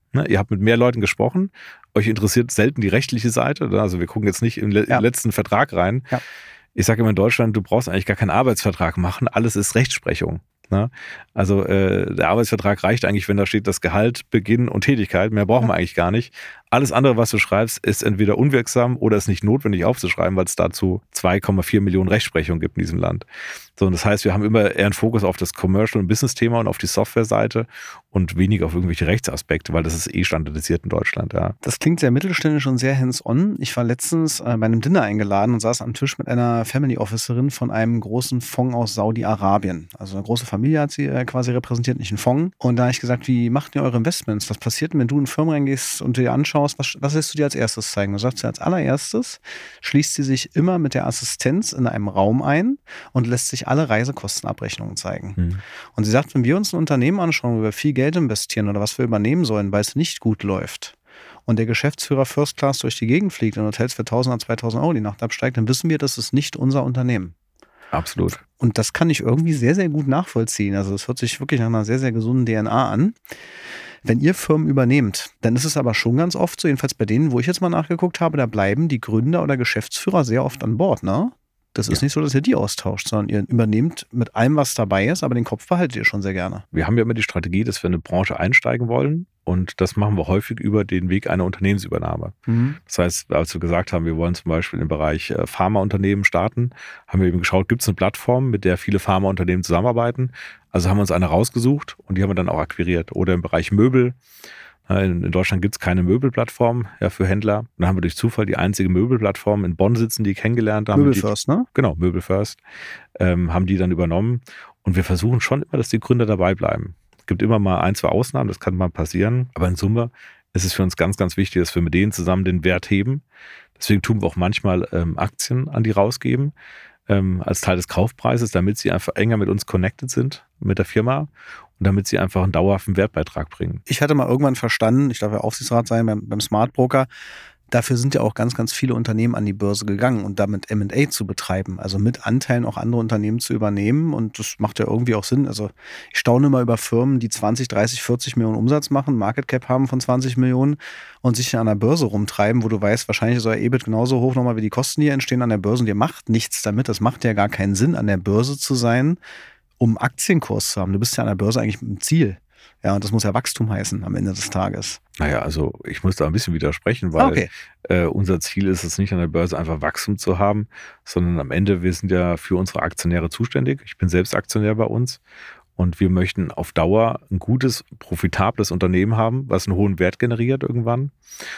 Ne? Ihr habt mit mehr Leuten gesprochen, euch interessiert selten die rechtliche Seite. Also wir gucken jetzt nicht im, le- Ja. im letzten Vertrag rein. Ja. Ich sage immer in Deutschland, du brauchst eigentlich gar keinen Arbeitsvertrag machen, alles ist Rechtsprechung. Ne? Also äh, der Arbeitsvertrag reicht eigentlich, wenn da steht das Gehalt, Beginn und Tätigkeit. Mehr brauchen wir eigentlich gar nicht. Alles andere, was du schreibst, ist entweder unwirksam oder ist nicht notwendig aufzuschreiben, weil es dazu zwei Komma vier Millionen Rechtsprechungen gibt in diesem Land. So, und das heißt, wir haben immer eher einen Fokus auf das Commercial- und Business-Thema und auf die Software-Seite und weniger auf irgendwelche Rechtsaspekte, weil das ist eh standardisiert in Deutschland. Ja. Das klingt sehr mittelständisch und sehr hands-on. Ich war letztens äh, bei einem Dinner eingeladen und saß am Tisch mit einer Family Officerin von einem großen Fonds aus Saudi-Arabien. Also eine große Familie hat sie äh, quasi repräsentiert, nicht einen Fonds. Und da habe ich gesagt, wie macht ihr eure Investments? Was passiert denn, wenn du in Firmen reingehst und dir anschaust, was, was lässt du dir als erstes zeigen? Du sagst, als allererstes schließt sie sich immer mit der Assistenz in einem Raum ein und lässt sich alle Reisekostenabrechnungen zeigen. Hm. Und sie sagt, wenn wir uns ein Unternehmen anschauen, wo wir viel Geld investieren oder was wir übernehmen sollen, weil es nicht gut läuft und der Geschäftsführer First Class durch die Gegend fliegt und Hotels für tausend oder zweitausend Euro die Nacht absteigt, dann wissen wir, das ist nicht unser Unternehmen. Absolut. Und das kann ich irgendwie sehr, sehr gut nachvollziehen. Also das hört sich wirklich nach einer sehr, sehr gesunden D N A an. Wenn ihr Firmen übernehmt, dann ist es aber schon ganz oft so, jedenfalls bei denen, wo ich jetzt mal nachgeguckt habe, da bleiben die Gründer oder Geschäftsführer sehr oft an Bord, ne? Das ist Ja. nicht so, dass ihr die austauscht, sondern ihr übernehmt mit allem, was dabei ist, aber den Kopf behaltet ihr schon sehr gerne. Wir haben ja immer die Strategie, dass wir in eine Branche einsteigen wollen und das machen wir häufig über den Weg einer Unternehmensübernahme. Mhm. Das heißt, als wir gesagt haben, wir wollen zum Beispiel im Bereich äh, Pharmaunternehmen starten, haben wir eben geschaut, gibt es eine Plattform, mit der viele Pharmaunternehmen zusammenarbeiten. Also haben wir uns eine rausgesucht und die haben wir dann auch akquiriert. Oder im Bereich Möbel. Äh, In, in Deutschland gibt es keine Möbelplattform ja, für Händler. Und dann haben wir durch Zufall die einzige Möbelplattform in Bonn sitzen, die kennengelernt haben. Möbel die, First, ne? Genau, Möbel First. Ähm, haben die dann übernommen. Und wir versuchen schon immer, dass die Gründer dabei bleiben. Es gibt immer mal ein, zwei Ausnahmen, das kann mal passieren. Aber in Summe ist es für uns ganz, ganz wichtig, dass wir mit denen zusammen den Wert heben. Deswegen tun wir auch manchmal ähm, Aktien an die rausgeben, ähm, als Teil des Kaufpreises, damit sie einfach enger mit uns connected sind, mit der Firma. Und damit sie einfach einen dauerhaften Wertbeitrag bringen. Ich hatte mal irgendwann verstanden, ich darf ja Aufsichtsrat sein beim, beim Smart Broker, dafür sind ja auch ganz, ganz viele Unternehmen an die Börse gegangen und damit M und A zu betreiben, also mit Anteilen auch andere Unternehmen zu übernehmen und das macht ja irgendwie auch Sinn. Also ich staune immer über Firmen, die zwanzig, dreißig, vierzig Millionen Umsatz machen, Market Cap haben von zwanzig Millionen und sich an der Börse rumtreiben, wo du weißt, wahrscheinlich ist euer E B I T genauso hoch nochmal wie die Kosten, die entstehen an der Börse und ihr macht nichts damit. Das macht ja gar keinen Sinn, an der Börse zu sein, um Aktienkurs zu haben. Du bist ja an der Börse eigentlich mit dem Ziel. Ja, und das muss ja Wachstum heißen am Ende des Tages. Naja, also ich muss da ein bisschen widersprechen, weil Okay. äh, unser Ziel ist es nicht, an der Börse einfach Wachstum zu haben, sondern am Ende, wir sind ja für unsere Aktionäre zuständig. Ich bin selbst Aktionär bei uns und wir möchten auf Dauer ein gutes, profitables Unternehmen haben, was einen hohen Wert generiert irgendwann.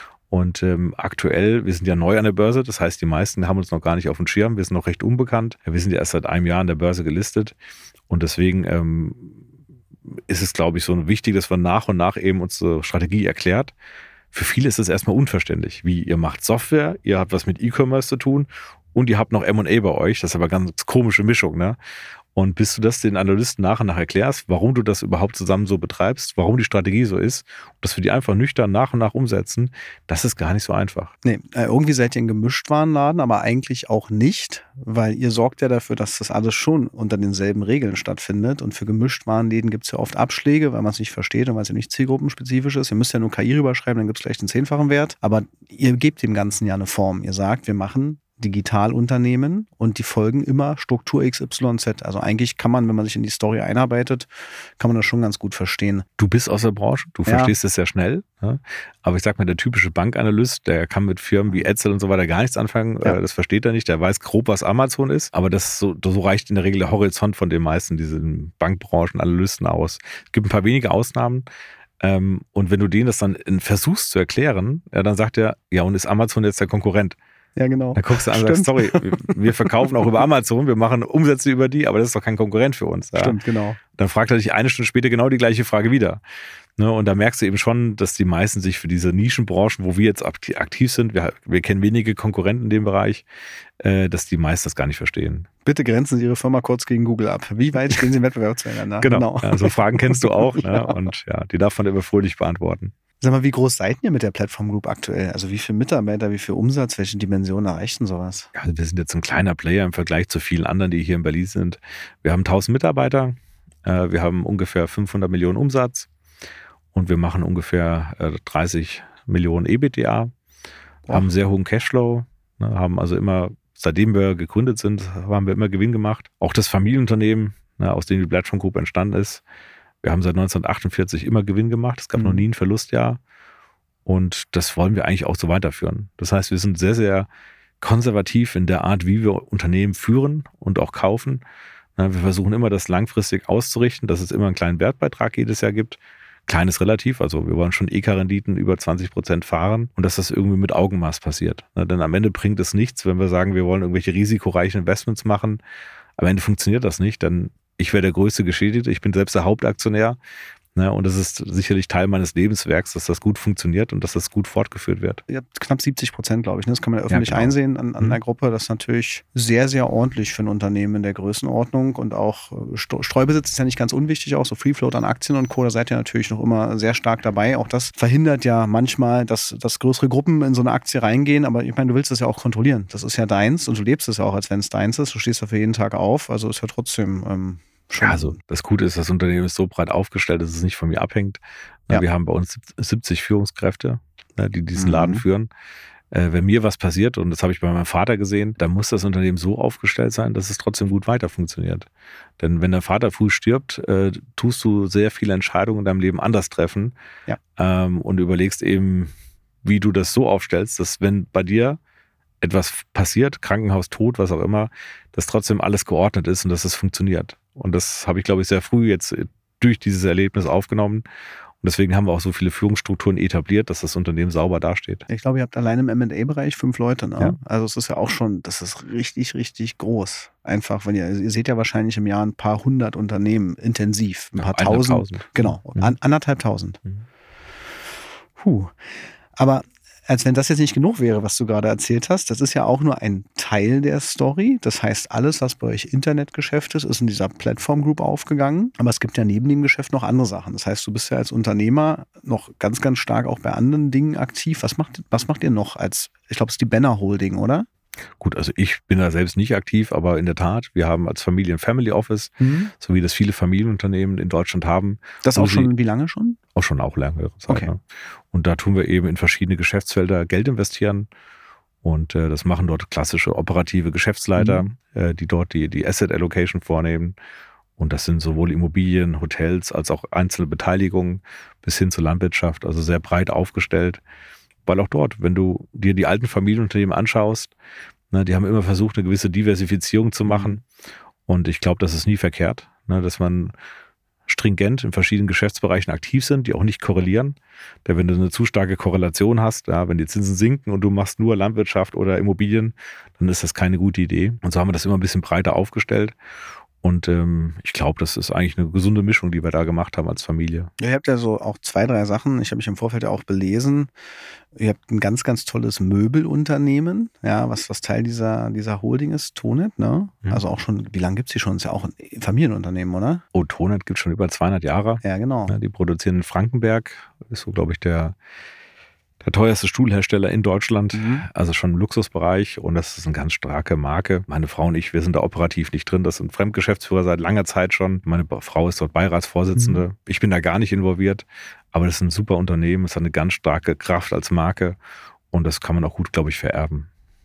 Und ähm, aktuell, wir sind ja neu an der Börse, das heißt, die meisten haben uns noch gar nicht auf dem Schirm, wir sind noch recht unbekannt. Wir sind ja erst seit einem Jahr an der Börse gelistet und deswegen ähm, ist es, glaube ich, so wichtig, dass wir nach und nach eben unsere Strategie erklärt. Für viele ist es erstmal unverständlich, wie ihr macht Software, ihr habt was mit E-Commerce zu tun und ihr habt noch M und A bei euch, das ist aber eine ganz komische Mischung, ne? Und bis du das den Analysten nach und nach erklärst, warum du das überhaupt zusammen so betreibst, warum die Strategie so ist, dass wir die einfach nüchtern nach und nach umsetzen, das ist gar nicht so einfach. Nee, äh, irgendwie seid ihr ein Gemischtwarenladen, aber eigentlich auch nicht, weil ihr sorgt ja dafür, dass das alles schon unter denselben Regeln stattfindet. Und für Gemischtwarenläden gibt es ja oft Abschläge, weil man es nicht versteht und weil es ja nicht zielgruppenspezifisch ist. Ihr müsst ja nur K I rüberschreiben, dann gibt es vielleicht einen zehnfachen Wert. Aber ihr gebt dem Ganzen ja eine Form. Ihr sagt, wir machen Digitalunternehmen und die folgen immer Struktur X Y Z. Also eigentlich kann man, wenn man sich in die Story einarbeitet, kann man das schon ganz gut verstehen. Du bist aus der Branche, du Ja. verstehst es sehr schnell. Ne? Aber ich sag mal, der typische Bankanalyst, der kann mit Firmen wie Etzel und so weiter gar nichts anfangen. Ja. Äh, Das versteht er nicht. Der weiß grob, was Amazon ist. Aber das so, so reicht in der Regel der Horizont von den meisten, diesen Bankbranchenanalysten aus. Es gibt ein paar wenige Ausnahmen. Ähm, Und wenn du denen das dann versuchst zu erklären, ja, dann sagt er, ja, und ist Amazon jetzt der Konkurrent? Ja, genau. Dann guckst du an und sagst, sorry, wir verkaufen auch über Amazon, wir machen Umsätze über die, aber das ist doch kein Konkurrent für uns. Ja? Stimmt, genau. Dann fragt er dich eine Stunde später genau die gleiche Frage wieder. Ne, und da merkst du eben schon, dass die meisten sich für diese Nischenbranchen, wo wir jetzt aktiv sind, wir, wir kennen wenige Konkurrenten in dem Bereich, äh, dass die meisten das gar nicht verstehen. Bitte grenzen Sie Ihre Firma kurz gegen Google ab. Wie weit stehen Sie im Wettbewerb zueinander? Genau. Ja, so Fragen kennst du auch. Ne? Ja. Und ja, die darf man immer fröhlich beantworten. Sag mal, wie groß seid ihr mit der Plattform Group aktuell? Also wie viele Mitarbeiter, wie viel Umsatz, welche Dimensionen erreicht denn sowas? Ja, also wir sind jetzt ein kleiner Player im Vergleich zu vielen anderen, die hier in Berlin sind. Wir haben tausend Mitarbeiter, äh, wir haben ungefähr fünfhundert Millionen Umsatz und wir machen ungefähr äh, dreißig Millionen E B T A, wow. haben einen sehr hohen Cashflow, ne, haben also immer, seitdem wir gegründet sind, haben wir immer Gewinn gemacht. Auch das Familienunternehmen, ne, aus dem die Blatchform Group entstanden ist, wir haben seit neunzehnhundertachtundvierzig immer Gewinn gemacht. Es gab mhm. noch nie ein Verlustjahr. Und das wollen wir eigentlich auch so weiterführen. Das heißt, wir sind sehr, sehr konservativ in der Art, wie wir Unternehmen führen und auch kaufen. Wir versuchen immer, das langfristig auszurichten, dass es immer einen kleinen Wertbeitrag jedes Jahr gibt. Kleines relativ, also wir wollen schon E K-Renditen über zwanzig Prozent fahren und dass das irgendwie mit Augenmaß passiert. Denn am Ende bringt es nichts, wenn wir sagen, wir wollen irgendwelche risikoreichen Investments machen. Am Ende funktioniert das nicht, denn ich wäre der größte Geschädigte, ich bin selbst der Hauptaktionär. Ne, und das ist sicherlich Teil meines Lebenswerks, dass das gut funktioniert und dass das gut fortgeführt wird. Ihr habt knapp siebzig Prozent, glaube ich. Ne? Das kann man ja öffentlich ja, genau. einsehen an, an mhm. der Gruppe. Das ist natürlich sehr, sehr ordentlich für ein Unternehmen in der Größenordnung. Und auch Streubesitz ist ja nicht ganz unwichtig, auch so Free Float an Aktien und Co. Da seid ihr natürlich noch immer sehr stark dabei. Auch das verhindert ja manchmal, dass, dass größere Gruppen in so eine Aktie reingehen. Aber ich meine, du willst das ja auch kontrollieren. Das ist ja deins und du lebst es ja auch, als wenn es deins ist. Du stehst dafür jeden Tag auf. Also ist ja trotzdem... Ähm, Ja, also das Gute ist, das Unternehmen ist so breit aufgestellt, dass es nicht von mir abhängt. Ja. Wir haben bei uns siebzig Führungskräfte, die diesen mhm. Laden führen. Wenn mir was passiert, und das habe ich bei meinem Vater gesehen, dann muss das Unternehmen so aufgestellt sein, dass es trotzdem gut weiter funktioniert. Denn wenn der Vater früh stirbt, tust du sehr viele Entscheidungen in deinem Leben anders treffen ja. und überlegst eben, wie du das so aufstellst, dass wenn bei dir etwas passiert, Krankenhaus, Tod, was auch immer, dass trotzdem alles geordnet ist und dass es funktioniert. Und das habe ich, glaube ich, sehr früh jetzt durch dieses Erlebnis aufgenommen. Und deswegen haben wir auch so viele Führungsstrukturen etabliert, dass das Unternehmen sauber dasteht. Ich glaube, ihr habt allein im M und A-Bereich fünf Leute. Ne? Ja. Also es ist ja auch schon, das ist richtig, richtig groß. Einfach, wenn ihr, ihr seht ja wahrscheinlich im Jahr ein paar hundert Unternehmen intensiv. Ein paar ja, tausend. tausend. Genau, mhm. an, anderthalb tausend. Mhm. Puh. Aber als wenn das jetzt nicht genug wäre, was du gerade erzählt hast. Das ist ja auch nur ein Teil der Story. Das heißt, alles, was bei euch Internetgeschäft ist, ist in dieser Platform Group aufgegangen. Aber es gibt ja neben dem Geschäft noch andere Sachen. Das heißt, du bist ja als Unternehmer noch ganz, ganz stark auch bei anderen Dingen aktiv. Was macht, was macht ihr noch als, ich glaube, es ist die Benner Holding, oder? Gut, also ich bin da selbst nicht aktiv, aber in der Tat, wir haben als Familie ein Family Office, mhm. so wie das viele Familienunternehmen in Deutschland haben. Das auch schon, wie lange schon? Auch schon auch längere Zeit. Okay. Ne? Und da tun wir eben in verschiedene Geschäftsfelder Geld investieren und äh, das machen dort klassische operative Geschäftsleiter, mhm. äh, die dort die, die Asset Allocation vornehmen. Und das sind sowohl Immobilien, Hotels als auch einzelne Beteiligungen bis hin zur Landwirtschaft, also sehr breit aufgestellt. Weil auch dort, wenn du dir die alten Familienunternehmen anschaust, ne, die haben immer versucht, eine gewisse Diversifizierung zu machen. Und ich glaube, das ist nie verkehrt, ne, dass man stringent in verschiedenen Geschäftsbereichen aktiv sind, die auch nicht korrelieren. Denn wenn du eine zu starke Korrelation hast, ja, wenn die Zinsen sinken und du machst nur Landwirtschaft oder Immobilien, dann ist das keine gute Idee. Und so haben wir das immer ein bisschen breiter aufgestellt. Und ähm, ich glaube, das ist eigentlich eine gesunde Mischung, die wir da gemacht haben als Familie. Ja, ihr habt ja so auch zwei, drei Sachen. Ich habe mich im Vorfeld ja auch belesen. Ihr habt ein ganz, ganz tolles Möbelunternehmen, ja, was, was Teil dieser, dieser Holding ist, Tonet, ne? Mhm. Also auch schon, wie lange gibt es die schon? Ist ja auch ein Familienunternehmen, oder? Oh, Tonet gibt es schon über zweihundert Jahre. Ja, genau. Ja, die produzieren in Frankenberg, ist so, glaube ich, der... Der teuerste Stuhlhersteller in Deutschland, mhm. also schon im Luxusbereich, und das ist eine ganz starke Marke. Meine Frau und ich, wir sind da operativ nicht drin. Das sind Fremdgeschäftsführer seit langer Zeit schon. Meine Frau ist dort Beiratsvorsitzende. Mhm. Ich bin da gar nicht involviert, aber das ist ein super Unternehmen. Es hat eine ganz starke Kraft als Marke und das kann man auch gut, glaube ich, vererben.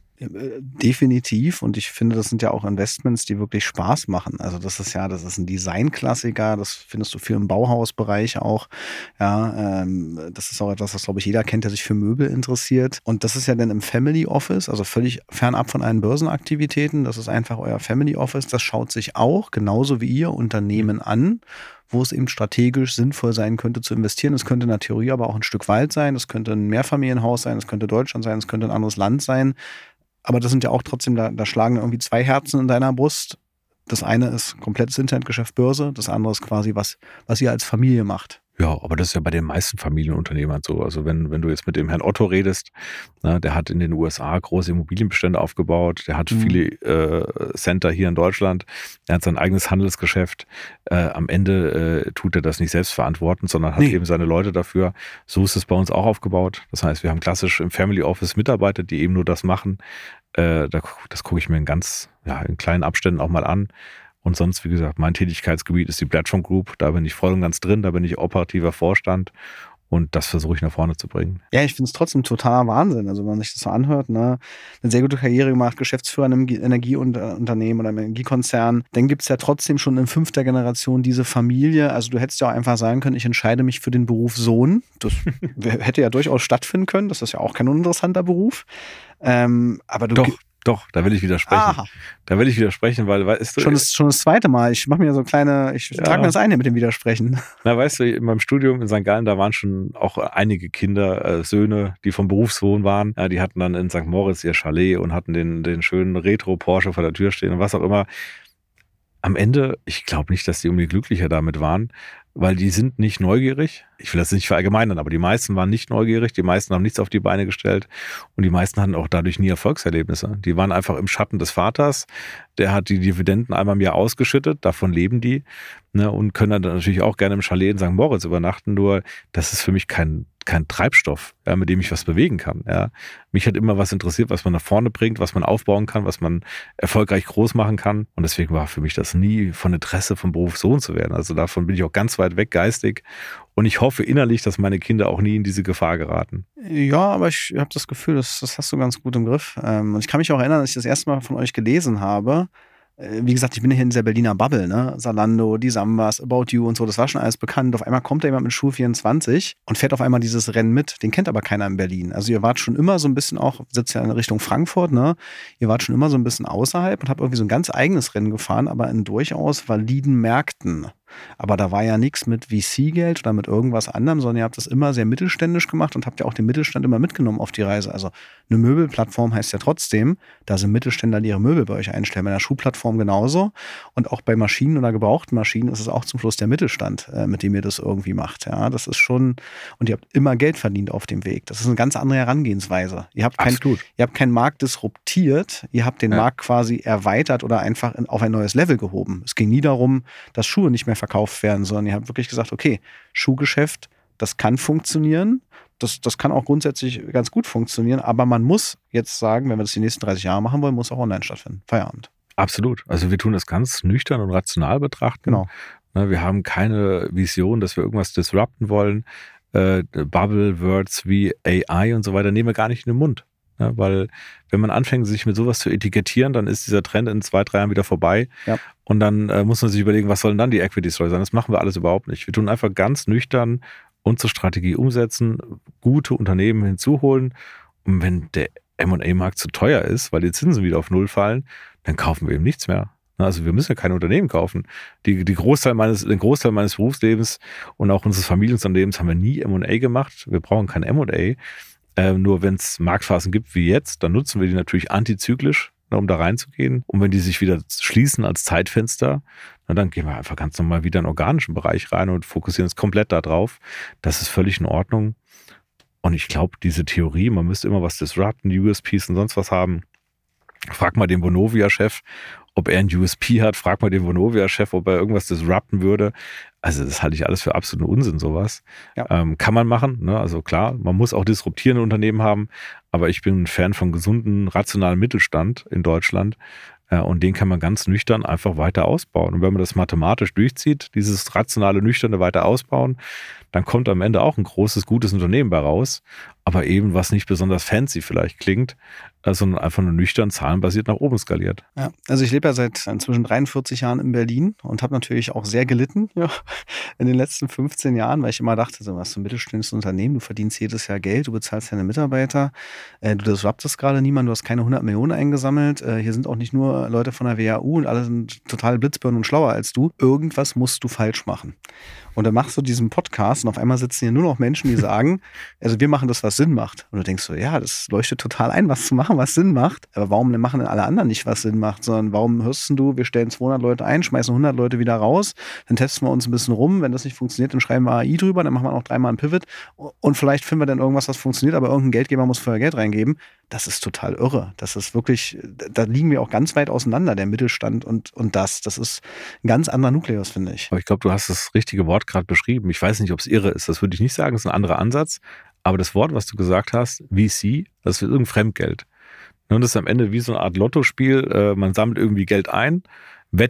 Definitiv, und ich finde, das sind ja auch Investments, die wirklich Spaß machen. Also das ist ja, das ist ein Designklassiker, das findest du viel im Bauhausbereich auch. Ja, ähm, das ist auch etwas, was, glaube ich, jeder kennt, der sich für Möbel interessiert. Und das ist ja dann im Family Office, also völlig fernab von allen Börsenaktivitäten. Das ist einfach euer Family Office. Das schaut sich auch, genauso wie ihr, Unternehmen an, wo es eben strategisch sinnvoll sein könnte zu investieren. Es könnte in der Theorie aber auch ein Stück Wald sein, es könnte ein Mehrfamilienhaus sein, es könnte Deutschland sein, es könnte ein anderes Land sein. Aber das sind ja auch trotzdem, da, da schlagen irgendwie zwei Herzen in deiner Brust. Das eine ist komplettes Internetgeschäft Börse, das andere ist quasi, was, was ihr als Familie macht. Ja, aber das ist ja bei den meisten Familienunternehmern so. Also wenn, wenn du jetzt mit dem Herrn Otto redest, na, der hat in den U S A große Immobilienbestände aufgebaut, der hat mhm. viele äh, Center hier in Deutschland, er hat sein eigenes Handelsgeschäft. Äh, am Ende äh, tut er das nicht selbst verantwortend, sondern hat nee. eben seine Leute dafür. So ist es bei uns auch aufgebaut. Das heißt, wir haben klassisch im Family Office Mitarbeiter, die eben nur das machen. Äh, das gucke ich mir in ganz, ja, in kleinen Abständen auch mal an. Und sonst, wie gesagt, mein Tätigkeitsgebiet ist die Platform Group. Da bin ich voll und ganz drin, da bin ich operativer Vorstand. Und das versuche ich nach vorne zu bringen. Ja, ich finde es trotzdem total Wahnsinn. Also wenn man sich das so anhört, ne, eine sehr gute Karriere gemacht, Geschäftsführer in einem Energieunternehmen oder einem Energiekonzern. Dann gibt es ja trotzdem schon in fünfter Generation diese Familie. Also du hättest ja auch einfach sagen können, ich entscheide mich für den Beruf Sohn. Das hätte ja durchaus stattfinden können. Das ist ja auch kein uninteressanter Beruf. Ähm, aber du Doch. Doch, da will ich widersprechen. Aha. Da will ich widersprechen, weil, weißt du... Schon das, schon das zweite Mal. Ich mache mir so kleine... Ich ja. trage mir das ein hier mit dem Widersprechen. Na, weißt du, in meinem Studium in Sankt Gallen, da waren schon auch einige Kinder, äh, Söhne, die vom Berufssohn waren. Ja, die hatten dann in Sankt Moritz ihr Chalet und hatten den, den schönen Retro-Porsche vor der Tür stehen und was auch immer. Am Ende, ich glaube nicht, dass die irgendwie glücklicher damit waren, weil die sind nicht neugierig. Ich will das nicht verallgemeinern, aber die meisten waren nicht neugierig, die meisten haben nichts auf die Beine gestellt und die meisten hatten auch dadurch nie Erfolgserlebnisse. Die waren einfach im Schatten des Vaters, der hat die Dividenden einmal im Jahr ausgeschüttet, davon leben die, ne, und können dann natürlich auch gerne im Chalet in Sankt Moritz übernachten, nur das ist für mich kein kein Treibstoff, ja, mit dem ich was bewegen kann. Ja. Mich hat immer was interessiert, was man nach vorne bringt, was man aufbauen kann, was man erfolgreich groß machen kann. Und deswegen war für mich das nie von Interesse, vom Beruf Sohn zu werden. Also davon bin ich auch ganz weit weg geistig. Und ich hoffe innerlich, dass meine Kinder auch nie in diese Gefahr geraten. Ja, aber ich habe das Gefühl, das, das hast du ganz gut im Griff. Und ich kann mich auch erinnern, dass ich das erste Mal von euch gelesen habe. Wie gesagt, ich bin hier in dieser Berliner Bubble, ne? Zalando, die Sambas, About You und so, das war schon alles bekannt. Auf einmal kommt da jemand mit Schuh vierundzwanzig und fährt auf einmal dieses Rennen mit. Den kennt aber keiner in Berlin. Also ihr wart schon immer so ein bisschen auch, sitzt ja in Richtung Frankfurt, ne? Ihr wart schon immer so ein bisschen außerhalb und habt irgendwie so ein ganz eigenes Rennen gefahren, aber in durchaus validen Märkten. Aber da war ja nichts mit V C-Geld oder mit irgendwas anderem, sondern ihr habt das immer sehr mittelständisch gemacht und habt ja auch den Mittelstand immer mitgenommen auf die Reise. Also eine Möbelplattform heißt ja trotzdem, da sind Mittelständler, die ihre Möbel bei euch einstellen. Bei einer Schuhplattform genauso. Und auch bei Maschinen oder gebrauchten Maschinen ist es auch zum Schluss der Mittelstand, äh, mit dem ihr das irgendwie macht. Ja, das ist schon, und ihr habt immer Geld verdient auf dem Weg. Das ist eine ganz andere Herangehensweise. Ihr habt, kein, Absolut. ihr habt keinen Markt disruptiert, ihr habt den Ja. Markt quasi erweitert oder einfach in, auf ein neues Level gehoben. Es ging nie darum, dass Schuhe nicht mehr verkauft werden, sondern ihr habt wirklich gesagt, okay, Schuhgeschäft, das kann funktionieren, das, das kann auch grundsätzlich ganz gut funktionieren, aber man muss jetzt sagen, wenn wir das die nächsten dreißig Jahre machen wollen, muss auch online stattfinden. Feierabend. Absolut. Also wir tun das ganz nüchtern und rational betrachten. Genau. Ne, wir haben keine Vision, dass wir irgendwas disrupten wollen. Äh, Bubble, Words wie A I und so weiter nehmen wir gar nicht in den Mund. Ja, weil wenn man anfängt, sich mit sowas zu etikettieren, dann ist dieser Trend in zwei, drei Jahren wieder vorbei. Ja. Und dann äh, muss man sich überlegen, was sollen dann die Equity Story sein? Das machen wir alles überhaupt nicht. Wir tun einfach ganz nüchtern unsere Strategie umsetzen, gute Unternehmen hinzuholen. Und wenn der M und A-Markt zu teuer ist, weil die Zinsen wieder auf Null fallen, dann kaufen wir eben nichts mehr. Also wir müssen ja keine Unternehmen kaufen. Die, die Großteil meines, den Großteil meines Berufslebens und auch unseres Familienunternehmens haben wir nie M und A gemacht. Wir brauchen kein M und A. Äh, nur wenn es Marktphasen gibt wie jetzt, dann nutzen wir die natürlich antizyklisch, ne, um da reinzugehen. Und wenn die sich wieder schließen als Zeitfenster, na, dann gehen wir einfach ganz normal wieder in den organischen Bereich rein und fokussieren uns komplett da drauf. Das ist völlig in Ordnung. Und ich glaube, diese Theorie, man müsste immer was disrupten, U S Ps und sonst was haben. Frag mal den Vonovia-Chef, ob er ein U S P hat. Frag mal den Vonovia-Chef, ob er irgendwas disrupten würde. Also das halte ich alles für absoluten Unsinn, sowas. Ja. Ähm, kann man machen, ne? Also klar, man muss auch disruptierende Unternehmen haben, aber ich bin ein Fan von gesunden, rationalen Mittelstand in Deutschland. Äh, und den kann man ganz nüchtern einfach weiter ausbauen. Und wenn man das mathematisch durchzieht, dieses rationale, nüchterne weiter ausbauen, dann kommt am Ende auch ein großes, gutes Unternehmen bei raus. Aber eben, was nicht besonders fancy vielleicht klingt, sondern einfach nur nüchtern, zahlenbasiert nach oben skaliert. Ja, also ich lebe ja seit inzwischen dreiundvierzig Jahren in Berlin und habe natürlich auch sehr gelitten, ja, in den letzten fünfzehn Jahren, weil ich immer dachte, so, was ist ein mittelständisches Unternehmen, du verdienst jedes Jahr Geld, du bezahlst deine Mitarbeiter, äh, du disruptest gerade niemanden, du hast keine hundert Millionen eingesammelt, äh, hier sind auch nicht nur Leute von der W H U und alle sind total blitzbirnen und schlauer als du. Irgendwas musst du falsch machen. Und dann machst du diesen Podcast und auf einmal sitzen hier nur noch Menschen, die sagen, also wir machen das, was Sinn macht. Und du denkst so, ja, das leuchtet total ein, was zu machen, was Sinn macht. Aber warum machen denn alle anderen nicht, was Sinn macht? Sondern warum hörst du, wir stellen zweihundert Leute ein, schmeißen hundert Leute wieder raus, dann testen wir uns ein bisschen rum. Wenn das nicht funktioniert, dann schreiben wir A I drüber, dann machen wir noch dreimal einen Pivot und vielleicht finden wir dann irgendwas, was funktioniert, aber irgendein Geldgeber muss vorher Geld reingeben. Das ist total irre. Das ist wirklich, da liegen wir auch ganz weit auseinander, der Mittelstand und, und das. Das ist ein ganz anderer Nukleus, finde ich. Aber ich glaube, du hast das richtige Wort gerade beschrieben. Ich weiß nicht, ob es irre ist. Das würde ich nicht sagen. Das ist ein anderer Ansatz. Aber das Wort, was du gesagt hast, V C, das ist irgendein Fremdgeld. Und das ist am Ende wie so eine Art Lottospiel. Man sammelt irgendwie Geld ein, wettet,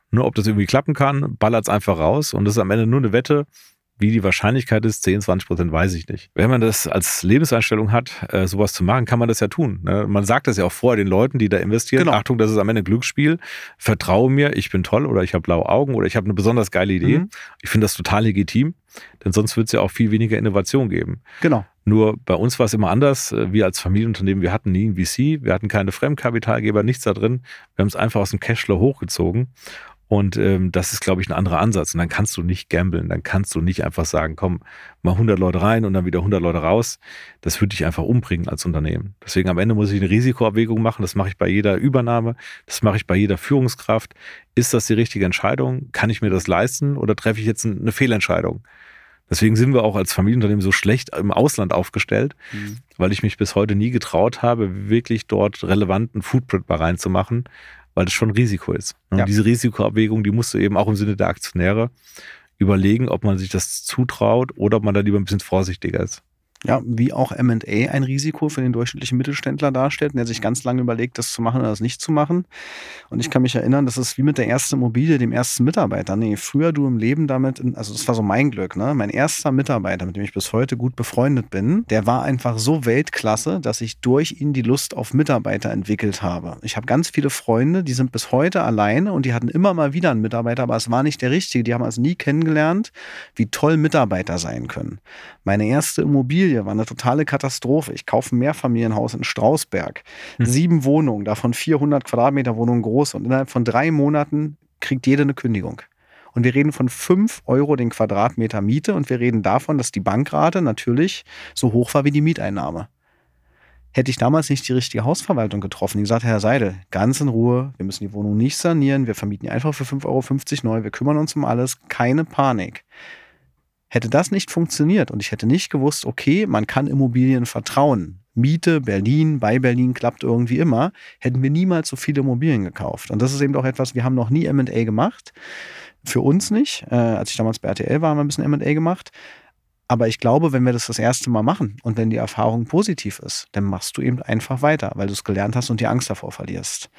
Nur ob das irgendwie klappen kann, ballert es einfach raus und das ist am Ende nur eine Wette. Wie die Wahrscheinlichkeit ist, zehn, zwanzig Prozent weiß ich nicht. Wenn man das als Lebenseinstellung hat, äh, sowas zu machen, kann man das ja tun. Ne? Man sagt das ja auch vorher den Leuten, die da investieren. Genau. Achtung, das ist am Ende ein Glücksspiel. Vertraue mir, ich bin toll oder ich habe blaue Augen oder ich habe eine besonders geile Idee. Mhm. Ich finde das total legitim, denn sonst wird es ja auch viel weniger Innovation geben. Genau. Nur bei uns war es immer anders. Wir als Familienunternehmen, wir hatten nie ein V C, wir hatten keine Fremdkapitalgeber, nichts da drin. Wir haben es einfach aus dem Cashflow hochgezogen. Und ähm, das ist, glaube ich, ein anderer Ansatz. Und dann kannst du nicht gamblen. Dann kannst du nicht einfach sagen, komm, mal hundert Leute rein und dann wieder hundert Leute raus. Das würde dich einfach umbringen als Unternehmen. Deswegen am Ende muss ich eine Risikoabwägung machen. Das mache ich bei jeder Übernahme. Das mache ich bei jeder Führungskraft. Ist das die richtige Entscheidung? Kann ich mir das leisten? Oder treffe ich jetzt eine Fehlentscheidung? Deswegen sind wir auch als Familienunternehmen so schlecht im Ausland aufgestellt, mhm. weil ich mich bis heute nie getraut habe, wirklich dort relevanten Footprint mal reinzumachen, weil das schon ein Risiko ist. Und ja. diese Risikoabwägung, die musst du eben auch im Sinne der Aktionäre überlegen, ob man sich das zutraut oder ob man da lieber ein bisschen vorsichtiger ist. Ja, wie auch M and A ein Risiko für den durchschnittlichen Mittelständler darstellt, der sich ganz lange überlegt, das zu machen oder das nicht zu machen. Und ich kann mich erinnern, das ist wie mit der ersten Immobilie, dem ersten Mitarbeiter. Nee, früher du im Leben damit, also das war so mein Glück, ne? Mein erster Mitarbeiter, mit dem ich bis heute gut befreundet bin, der war einfach so Weltklasse, dass ich durch ihn die Lust auf Mitarbeiter entwickelt habe. Ich habe ganz viele Freunde, die sind bis heute alleine und die hatten immer mal wieder einen Mitarbeiter, aber es war nicht der richtige. Die haben also nie kennengelernt, wie toll Mitarbeiter sein können. Meine erste Immobilie war eine totale Katastrophe. Ich kaufe ein Mehrfamilienhaus in Strausberg. Hm. Sieben Wohnungen, davon vierhundert Quadratmeter Wohnungen groß. Und innerhalb von drei Monaten kriegt jeder eine Kündigung. Und wir reden von fünf Euro den Quadratmeter Miete. Und wir reden davon, dass die Bankrate natürlich so hoch war wie die Mieteinnahme. Hätte ich damals nicht die richtige Hausverwaltung getroffen, die gesagt, Herr Seidel, ganz in Ruhe, wir müssen die Wohnung nicht sanieren, wir vermieten die einfach für fünf Euro fünfzig neu, wir kümmern uns um alles, keine Panik. Hätte das nicht funktioniert und ich hätte nicht gewusst, okay, man kann Immobilien vertrauen. Miete, Berlin, bei Berlin klappt irgendwie immer, hätten wir niemals so viele Immobilien gekauft. Und das ist eben auch etwas, wir haben noch nie M and A gemacht. Für uns nicht. Äh, als ich damals bei R T L war, haben wir ein bisschen M and A gemacht. Aber ich glaube, wenn wir das das erste Mal machen und wenn die Erfahrung positiv ist, dann machst du eben einfach weiter, weil du es gelernt hast und die Angst davor verlierst.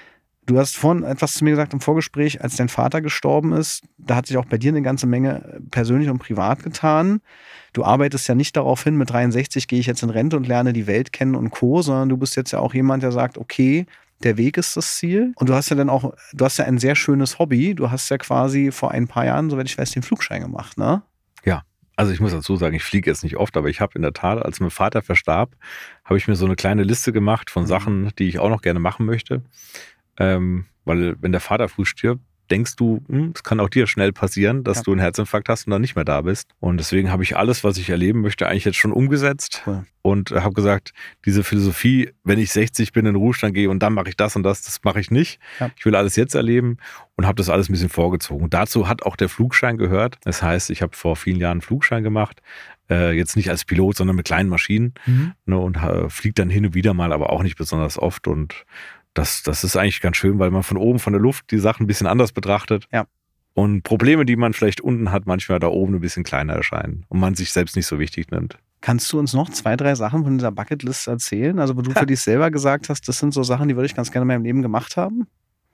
Du hast vorhin etwas zu mir gesagt im Vorgespräch, als dein Vater gestorben ist, da hat sich auch bei dir eine ganze Menge persönlich und privat getan. Du arbeitest ja nicht darauf hin, mit dreiundsechzig gehe ich jetzt in Rente und lerne die Welt kennen und Co., sondern du bist jetzt ja auch jemand, der sagt, okay, der Weg ist das Ziel. Und du hast ja dann auch, du hast ja ein sehr schönes Hobby. Du hast ja quasi vor ein paar Jahren, soweit ich weiß, den Flugschein gemacht, ne? Ja. Also ich muss dazu sagen, ich fliege jetzt nicht oft, aber ich habe in der Tat, als mein Vater verstarb, habe ich mir so eine kleine Liste gemacht von Sachen, die ich auch noch gerne machen möchte. Ähm, weil wenn der Vater früh stirbt, denkst du, hm, es kann auch dir schnell passieren, dass ja. du einen Herzinfarkt hast und dann nicht mehr da bist. Und deswegen habe ich alles, was ich erleben möchte, eigentlich jetzt schon umgesetzt. Cool. Und habe gesagt, diese Philosophie, wenn ich sechzig bin, in den Ruhestand gehe und dann mache ich das und das, das mache ich nicht. Ja. Ich will alles jetzt erleben und habe das alles ein bisschen vorgezogen. Und dazu hat auch der Flugschein gehört. Das heißt, ich habe vor vielen Jahren einen Flugschein gemacht. Äh, jetzt nicht als Pilot, sondern mit kleinen Maschinen. Mhm. Ne, und äh, fliegt dann hin und wieder mal, aber auch nicht besonders oft. Und das, das ist eigentlich ganz schön, weil man von oben, von der Luft die Sachen ein bisschen anders betrachtet. Ja. Und Probleme, die man vielleicht unten hat, manchmal da oben ein bisschen kleiner erscheinen. Und man sich selbst nicht so wichtig nimmt. Kannst du uns noch zwei, drei Sachen von dieser Bucketlist erzählen? Also, wo du für dich selber gesagt hast, das sind so Sachen, die würde ich ganz gerne in meinem Leben gemacht haben?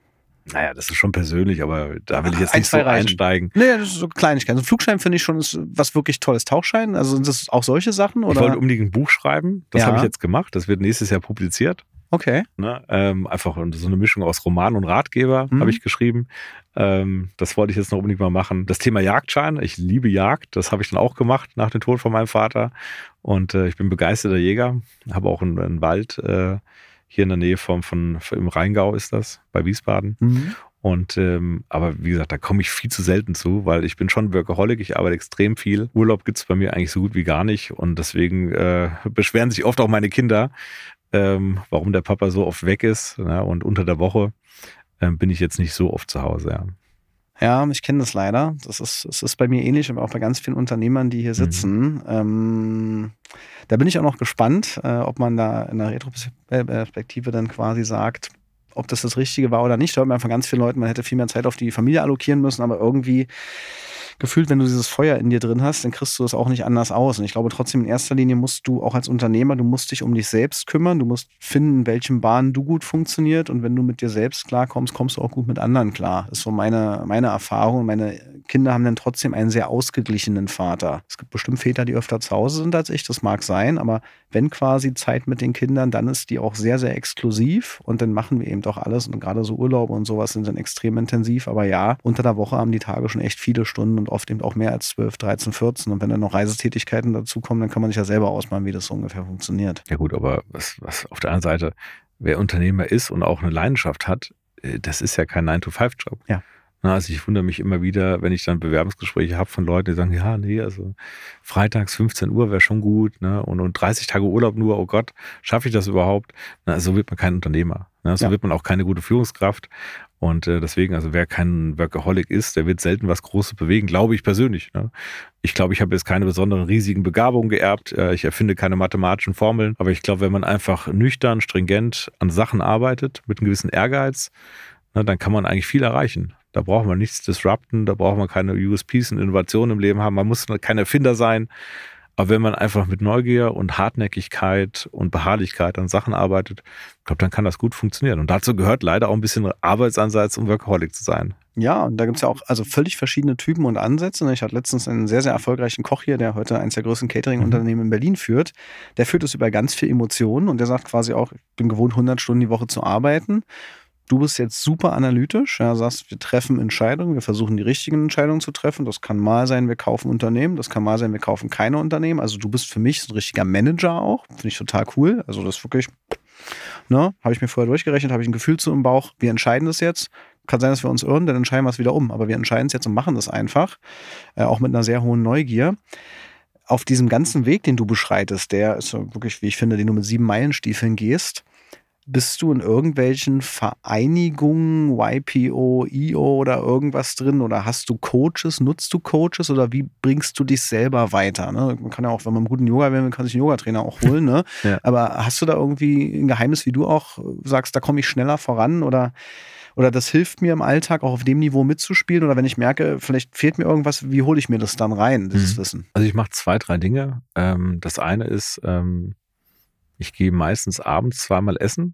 Naja, das ist schon persönlich, aber da will ich jetzt Ein, nicht so Reichen. einsteigen. Nee, das ist so Kleinigkeiten. So ein Flugschein finde ich schon ist was wirklich Tolles. Tauchschein, also sind das auch solche Sachen? Oder? Ich wollte unbedingt ein Buch schreiben. Das ja. habe ich jetzt gemacht. Das wird nächstes Jahr publiziert. Okay. Ne, ähm, einfach so eine Mischung aus Roman und Ratgeber mhm. habe ich geschrieben. Ähm, das wollte ich jetzt noch unbedingt mal machen. Das Thema Jagdschein, ich liebe Jagd, das habe ich dann auch gemacht nach dem Tod von meinem Vater. Und äh, ich bin begeisterter Jäger, habe auch einen, einen Wald äh, hier in der Nähe vom, von, im Rheingau ist das, bei Wiesbaden. Mhm. Und ähm, aber wie gesagt, da komme ich viel zu selten zu, weil ich bin schon Workaholic, ich arbeite extrem viel. Urlaub gibt es bei mir eigentlich so gut wie gar nicht. Und deswegen äh, beschweren sich oft auch meine Kinder, Ähm, warum der Papa so oft weg ist. Ja, und unter der Woche ähm, bin ich jetzt nicht so oft zu Hause. Ja, ja ich kenne das leider. Das ist, das ist bei mir ähnlich, aber auch bei ganz vielen Unternehmern, die hier sitzen. Mhm. Ähm, da bin ich auch noch gespannt, äh, ob man da in der Retroperspektive dann quasi sagt, ob das das Richtige war oder nicht. Da hört man von ganz vielen Leuten, man hätte viel mehr Zeit auf die Familie allokieren müssen, aber irgendwie gefühlt, wenn du dieses Feuer in dir drin hast, dann kriegst du es auch nicht anders aus. Und ich glaube trotzdem, in erster Linie musst du auch als Unternehmer, du musst dich um dich selbst kümmern. Du musst finden, in welchen Bahnen du gut funktioniert. Und wenn du mit dir selbst klarkommst, kommst du auch gut mit anderen klar. Das ist so meine, meine Erfahrung. Meine Kinder haben dann trotzdem einen sehr ausgeglichenen Vater. Es gibt bestimmt Väter, die öfter zu Hause sind als ich. Das mag sein. Aber wenn quasi Zeit mit den Kindern, dann ist die auch sehr, sehr exklusiv. Und dann machen wir eben doch alles. Und gerade so Urlaube und sowas sind dann extrem intensiv. Aber ja, unter der Woche haben die Tage schon echt viele Stunden und oft eben auch mehr als zwölf, dreizehn, vierzehn. Und wenn dann noch Reisetätigkeiten dazukommen, dann kann man sich ja selber ausmalen, wie das so ungefähr funktioniert. Ja gut, aber was, was auf der anderen Seite, wer Unternehmer ist und auch eine Leidenschaft hat, das ist ja kein nine to five Job. Ja. Also ich wundere mich immer wieder, wenn ich dann Bewerbungsgespräche habe von Leuten, die sagen, ja, nee, also freitags fünfzehn Uhr wäre schon gut, ne? Und, und dreißig Tage Urlaub nur, oh Gott, schaffe ich das überhaupt? Na, so wird man kein Unternehmer. Ne? So ja. wird man auch keine gute Führungskraft. Und äh, deswegen, also wer kein Workaholic ist, der wird selten was Großes bewegen, glaube ich persönlich. Ne? Ich glaube, ich habe jetzt keine besonderen riesigen Begabungen geerbt. Äh, ich erfinde keine mathematischen Formeln. Aber ich glaube, wenn man einfach nüchtern, stringent an Sachen arbeitet, mit einem gewissen Ehrgeiz, ne, dann kann man eigentlich viel erreichen. Da braucht man nichts disrupten, da braucht man keine U S Ps und Innovationen im Leben haben. Man muss kein Erfinder sein. Aber wenn man einfach mit Neugier und Hartnäckigkeit und Beharrlichkeit an Sachen arbeitet, ich glaube, dann kann das gut funktionieren. Und dazu gehört leider auch ein bisschen Arbeitsansatz, um Workaholic zu sein. Ja, und da gibt es ja auch also völlig verschiedene Typen und Ansätze. Ich hatte letztens einen sehr, sehr erfolgreichen Koch hier, der heute eines der größten Catering-Unternehmen in Berlin führt. Der führt es über ganz viel Emotionen und der sagt quasi auch, ich bin gewohnt, hundert Stunden die Woche zu arbeiten. Du bist jetzt super analytisch, ja, sagst, wir treffen Entscheidungen, wir versuchen die richtigen Entscheidungen zu treffen. Das kann mal sein, wir kaufen Unternehmen, das kann mal sein, wir kaufen keine Unternehmen. Also du bist für mich so ein richtiger Manager auch, finde ich total cool. Also das ist wirklich, ne, habe ich mir vorher durchgerechnet, habe ich ein Gefühl zu im Bauch, wir entscheiden das jetzt. Kann sein, dass wir uns irren, dann entscheiden wir es wieder um. Aber wir entscheiden es jetzt und machen das einfach, äh, auch mit einer sehr hohen Neugier. Auf diesem ganzen Weg, den du beschreitest, der ist wirklich, wie ich finde, den du mit sieben Meilenstiefeln gehst, bist du in irgendwelchen Vereinigungen, Y P O, I O oder irgendwas drin? Oder hast du Coaches? Nutzt du Coaches? Oder wie bringst du dich selber weiter? Ne? Man kann ja auch, wenn man einen guten Yoga will, man kann sich einen Yogatrainer auch holen. Ne? Ja. Aber hast du da irgendwie ein Geheimnis, wie du auch sagst, da komme ich schneller voran? Oder, oder das hilft mir im Alltag auch auf dem Niveau mitzuspielen? Oder wenn ich merke, vielleicht fehlt mir irgendwas, wie hole ich mir das dann rein, dieses mhm. Wissen? Also ich mache zwei, drei Dinge. Das eine ist, ich gehe meistens abends zweimal essen,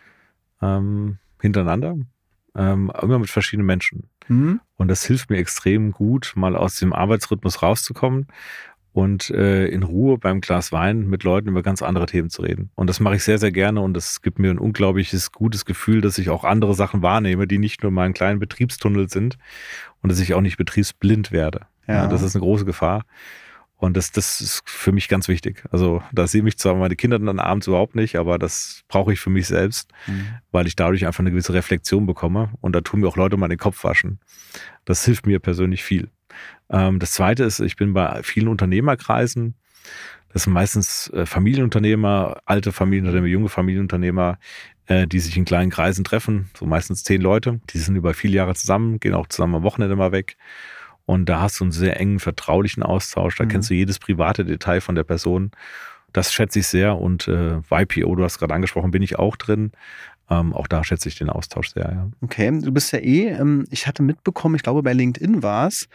ähm, hintereinander, ähm, immer mit verschiedenen Menschen. Mhm. Und das hilft mir extrem gut, mal aus dem Arbeitsrhythmus rauszukommen und äh, in Ruhe beim Glas Wein mit Leuten über ganz andere Themen zu reden. Und das mache ich sehr, sehr gerne und das gibt mir ein unglaubliches, gutes Gefühl, dass ich auch andere Sachen wahrnehme, die nicht nur mein kleinen Betriebstunnel sind und dass ich auch nicht betriebsblind werde. Ja. Ja, das ist eine große Gefahr. Und das, das ist für mich ganz wichtig. Also da sehe mich zwar meine Kinder dann abends überhaupt nicht, aber das brauche ich für mich selbst, mhm. weil ich dadurch einfach eine gewisse Reflexion bekomme. Und da tun mir auch Leute mal den Kopf waschen. Das hilft mir persönlich viel. Ähm, das Zweite ist, ich bin bei vielen Unternehmerkreisen. Das sind meistens äh, Familienunternehmer, alte Familienunternehmer, junge Familienunternehmer, äh, die sich in kleinen Kreisen treffen. So meistens zehn Leute. Die sind über viele Jahre zusammen, gehen auch zusammen am Wochenende mal weg. Und da hast du einen sehr engen, vertraulichen Austausch. Da mhm. kennst du jedes private Detail von der Person. Das schätze ich sehr. Und äh, Y P O, du hast gerade angesprochen, bin ich auch drin. Ähm, auch da schätze ich den Austausch sehr. Ja. Okay, du bist ja eh, ähm, ich hatte mitbekommen, ich glaube bei LinkedIn war es,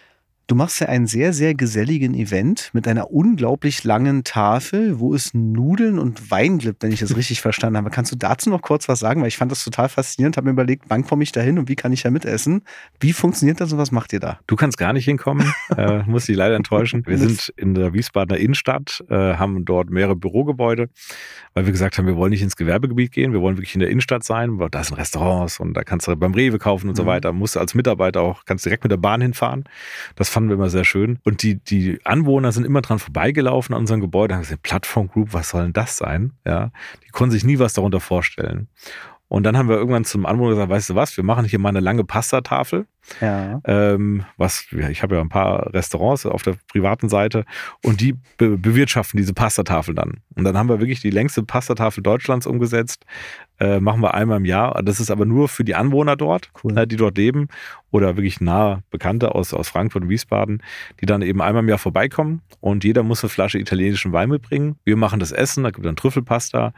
du machst ja einen sehr, sehr geselligen Event mit einer unglaublich langen Tafel, wo es Nudeln und Wein gibt, wenn ich das richtig verstanden habe. Kannst du dazu noch kurz was sagen? Weil ich fand das total faszinierend, habe mir überlegt, wann komme ich da hin und wie kann ich da mitessen? Wie funktioniert das und was macht ihr da? Du kannst gar nicht hinkommen, äh, muss dich leider enttäuschen. Wir sind in der Wiesbadener Innenstadt, äh, haben dort mehrere Bürogebäude, weil wir gesagt haben, wir wollen nicht ins Gewerbegebiet gehen, wir wollen wirklich in der Innenstadt sein, weil da sind Restaurants und da kannst du beim Rewe kaufen und mhm. so weiter. Musst du als Mitarbeiter auch, kannst direkt mit der Bahn hinfahren. Das fanden wir immer sehr schön. Und die, die Anwohner sind immer dran vorbeigelaufen an unserem Gebäude, haben gesagt, Plattform Group, was soll denn das sein? Ja, die konnten sich nie was darunter vorstellen. Und dann haben wir irgendwann zum Anwohner gesagt, weißt du was, wir machen hier mal eine lange Pastatafel. Ja. Ähm, was, ich habe ja ein paar Restaurants auf der privaten Seite und die be- bewirtschaften diese Pastatafel dann. Und dann haben wir wirklich die längste Pastatafel Deutschlands umgesetzt. Äh, machen wir einmal im Jahr. Das ist aber nur für die Anwohner dort, cool. äh, die dort leben oder wirklich nahe Bekannte aus, aus Frankfurt und Wiesbaden, die dann eben einmal im Jahr vorbeikommen und jeder muss eine Flasche italienischen Wein mitbringen. Wir machen das Essen, da gibt es dann Trüffelpasta.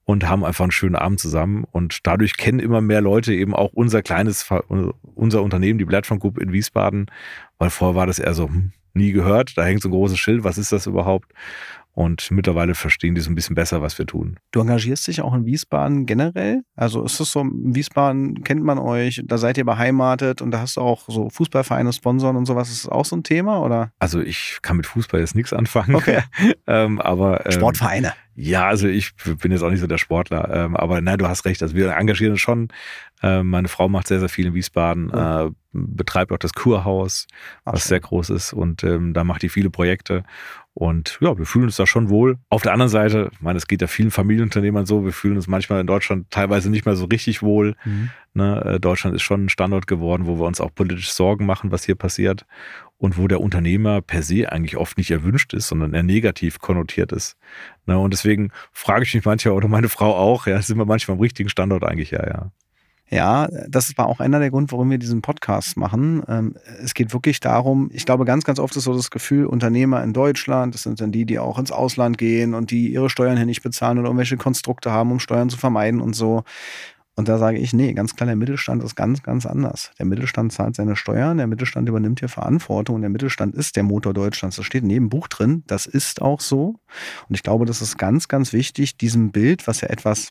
und haben einfach einen schönen Abend zusammen. Und dadurch kennen immer mehr Leute eben auch unser kleines, unser Unternehmen, die Blattform Group in Wiesbaden, weil vorher war das eher so, hm, nie gehört, da hängt so ein großes Schild, was ist das überhaupt? Und mittlerweile verstehen die so ein bisschen besser, was wir tun. Du engagierst dich auch in Wiesbaden generell? Also ist es so, in Wiesbaden kennt man euch, da seid ihr beheimatet und da hast du auch so Fußballvereine, Sponsoren und sowas. Ist das auch so ein Thema, oder? Also ich kann mit Fußball jetzt nichts anfangen. Okay. ähm, aber ähm, Sportvereine. Ja, also ich bin jetzt auch nicht so der Sportler. Ähm, aber nein, du hast recht. Also wir engagieren uns schon. Ähm, meine Frau macht sehr, sehr viel in Wiesbaden, ja. äh, betreibt auch das Kurhaus, Ach, was schön. sehr groß ist. Und ähm, da macht die viele Projekte. Und ja, wir fühlen uns da schon wohl. Auf der anderen Seite, ich meine, es geht ja vielen Familienunternehmern so, wir fühlen uns manchmal in Deutschland teilweise nicht mehr so richtig wohl. Mhm. Ne, Deutschland ist schon ein Standort geworden, wo wir uns auch politisch Sorgen machen, was hier passiert. Und wo der Unternehmer per se eigentlich oft nicht erwünscht ist, sondern eher negativ konnotiert ist. Ne, und deswegen frage ich mich manchmal, oder meine Frau auch, ja, sind wir manchmal am richtigen Standort eigentlich, ja, ja. Ja, das war auch einer der Gründe, warum wir diesen Podcast machen. Es geht wirklich darum, ich glaube, ganz, ganz oft ist so das Gefühl, Unternehmer in Deutschland, das sind dann die, die auch ins Ausland gehen und die ihre Steuern hier nicht bezahlen oder irgendwelche Konstrukte haben, um Steuern zu vermeiden und so. Und da sage ich, nee, ganz klar, der Mittelstand ist ganz, ganz anders. Der Mittelstand zahlt seine Steuern, der Mittelstand übernimmt hier Verantwortung und der Mittelstand ist der Motor Deutschlands. Das steht in jedem Buch drin, das ist auch so. Und ich glaube, das ist ganz, ganz wichtig, diesem Bild, was ja etwas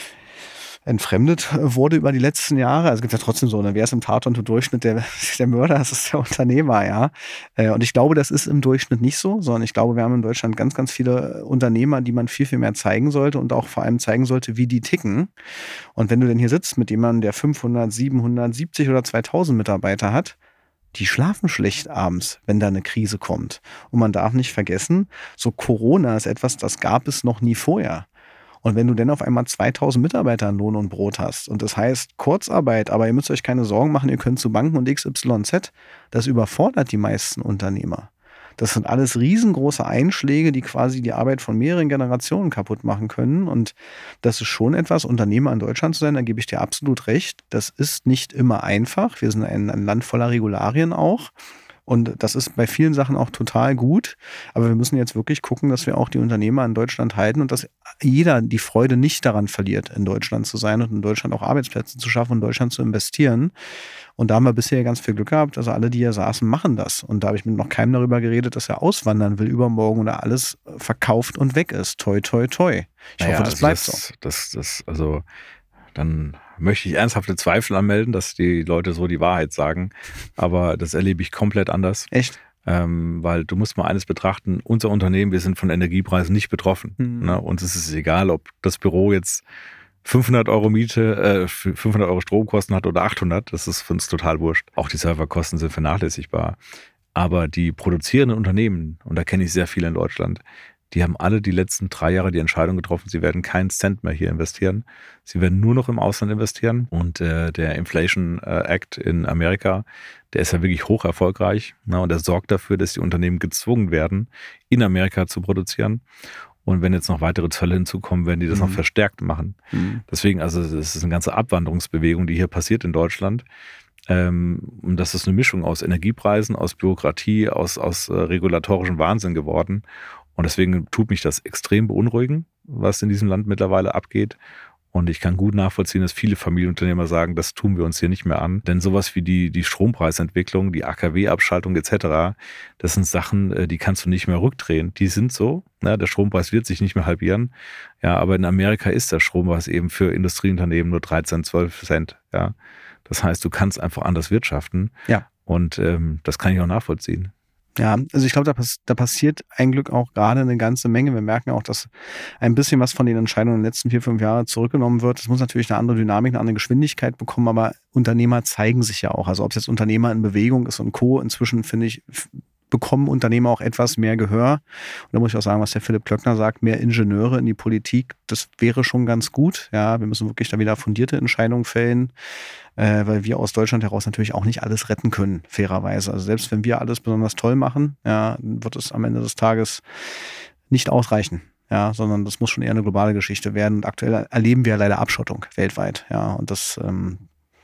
entfremdet wurde über die letzten Jahre. Also es gibt ja trotzdem so, ne, wer ist im Tatort im Durchschnitt der, der Mörder, das ist der Unternehmer, ja. Und ich glaube, das ist im Durchschnitt nicht so, sondern ich glaube, wir haben in Deutschland ganz, ganz viele Unternehmer, die man viel, viel mehr zeigen sollte und auch vor allem zeigen sollte, wie die ticken. Und wenn du denn hier sitzt mit jemandem, der fünfhundert, siebenhundert, siebzig oder zweitausend Mitarbeiter hat, die schlafen schlecht abends, wenn da eine Krise kommt. Und man darf nicht vergessen, so Corona ist etwas, das gab es noch nie vorher. Und wenn du dann auf einmal zweitausend Mitarbeiter an Lohn und Brot hast und das heißt Kurzarbeit, aber ihr müsst euch keine Sorgen machen, ihr könnt zu Banken und X Y Z, das überfordert die meisten Unternehmer. Das sind alles riesengroße Einschläge, die quasi die Arbeit von mehreren Generationen kaputt machen können. Und das ist schon etwas, Unternehmer in Deutschland zu sein, da gebe ich dir absolut recht. Das ist nicht immer einfach. Wir sind ein, ein Land voller Regularien auch. Und das ist bei vielen Sachen auch total gut. Aber wir müssen jetzt wirklich gucken, dass wir auch die Unternehmer in Deutschland halten und dass jeder die Freude nicht daran verliert, in Deutschland zu sein und in Deutschland auch Arbeitsplätze zu schaffen und in Deutschland zu investieren. Und da haben wir bisher ganz viel Glück gehabt. Also alle, die hier saßen, machen das. Und da habe ich mit noch keinem darüber geredet, dass er auswandern will übermorgen oder alles verkauft und weg ist. Toi, toi, toi. Ich naja, hoffe, das also bleibt das, so. Das, das, also dann möchte ich ernsthafte Zweifel anmelden, dass die Leute so die Wahrheit sagen. Aber das erlebe ich komplett anders. Echt? Ähm, weil du musst mal eines betrachten, unser Unternehmen, wir sind von Energiepreisen nicht betroffen. Mhm. Ne? Uns ist es egal, ob das Büro jetzt fünfhundert Euro Miete, äh, fünfhundert Euro Stromkosten hat oder achthundert. Das ist für uns total wurscht. Auch die Serverkosten sind vernachlässigbar. Aber die produzierenden Unternehmen, und da kenne ich sehr viele in Deutschland, die haben alle die letzten drei Jahre die Entscheidung getroffen, sie werden keinen Cent mehr hier investieren. Sie werden nur noch im Ausland investieren. Und äh, der Inflation Act in Amerika, der ist ja wirklich hoch erfolgreich. Ne? Und der sorgt dafür, dass die Unternehmen gezwungen werden, in Amerika zu produzieren. Und wenn jetzt noch weitere Zölle hinzukommen, werden die das mhm. noch verstärkt machen. Mhm. Deswegen, also das ist eine ganze Abwanderungsbewegung, die hier passiert in Deutschland. Ähm, und das ist eine Mischung aus Energiepreisen, aus Bürokratie, aus, aus äh, regulatorischem Wahnsinn geworden. Und deswegen tut mich das extrem beunruhigen, was in diesem Land mittlerweile abgeht. Und ich kann gut nachvollziehen, dass viele Familienunternehmer sagen, das tun wir uns hier nicht mehr an. Denn sowas wie die, die Strompreisentwicklung, die A K W-Abschaltung et cetera, das sind Sachen, die kannst du nicht mehr rückdrehen. Die sind so. Ne? Der Strompreis wird sich nicht mehr halbieren. Ja, aber in Amerika ist der Strompreis eben für Industrieunternehmen nur dreizehn, zwölf Cent. Ja, das heißt, du kannst einfach anders wirtschaften. Ja. Und ähm, das kann ich auch nachvollziehen. Ja, also ich glaube, da, pass- da passiert ein Glück auch gerade eine ganze Menge. Wir merken auch, dass ein bisschen was von den Entscheidungen in den letzten vier, fünf Jahren zurückgenommen wird. Es muss natürlich eine andere Dynamik, eine andere Geschwindigkeit bekommen, aber Unternehmer zeigen sich ja auch. Also ob es jetzt Unternehmer in Bewegung ist und Co. Inzwischen, finde ich, bekommen Unternehmer auch etwas mehr Gehör. Und da muss ich auch sagen, was der Philipp Klöckner sagt, mehr Ingenieure in die Politik, das wäre schon ganz gut. Ja, wir müssen wirklich da wieder fundierte Entscheidungen fällen, äh, weil wir aus Deutschland heraus natürlich auch nicht alles retten können, fairerweise. Also selbst wenn wir alles besonders toll machen, ja, wird es am Ende des Tages nicht ausreichen. Ja, sondern das muss schon eher eine globale Geschichte werden. Und aktuell erleben wir leider Abschottung weltweit. Ja, und das, ähm,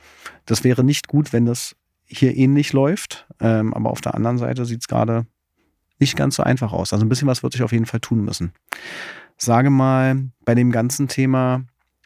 das wäre nicht gut, wenn das hier ähnlich läuft, ähm, aber auf der anderen Seite sieht es gerade nicht ganz so einfach aus. Also ein bisschen was wird sich auf jeden Fall tun müssen. Sage mal, bei dem ganzen Thema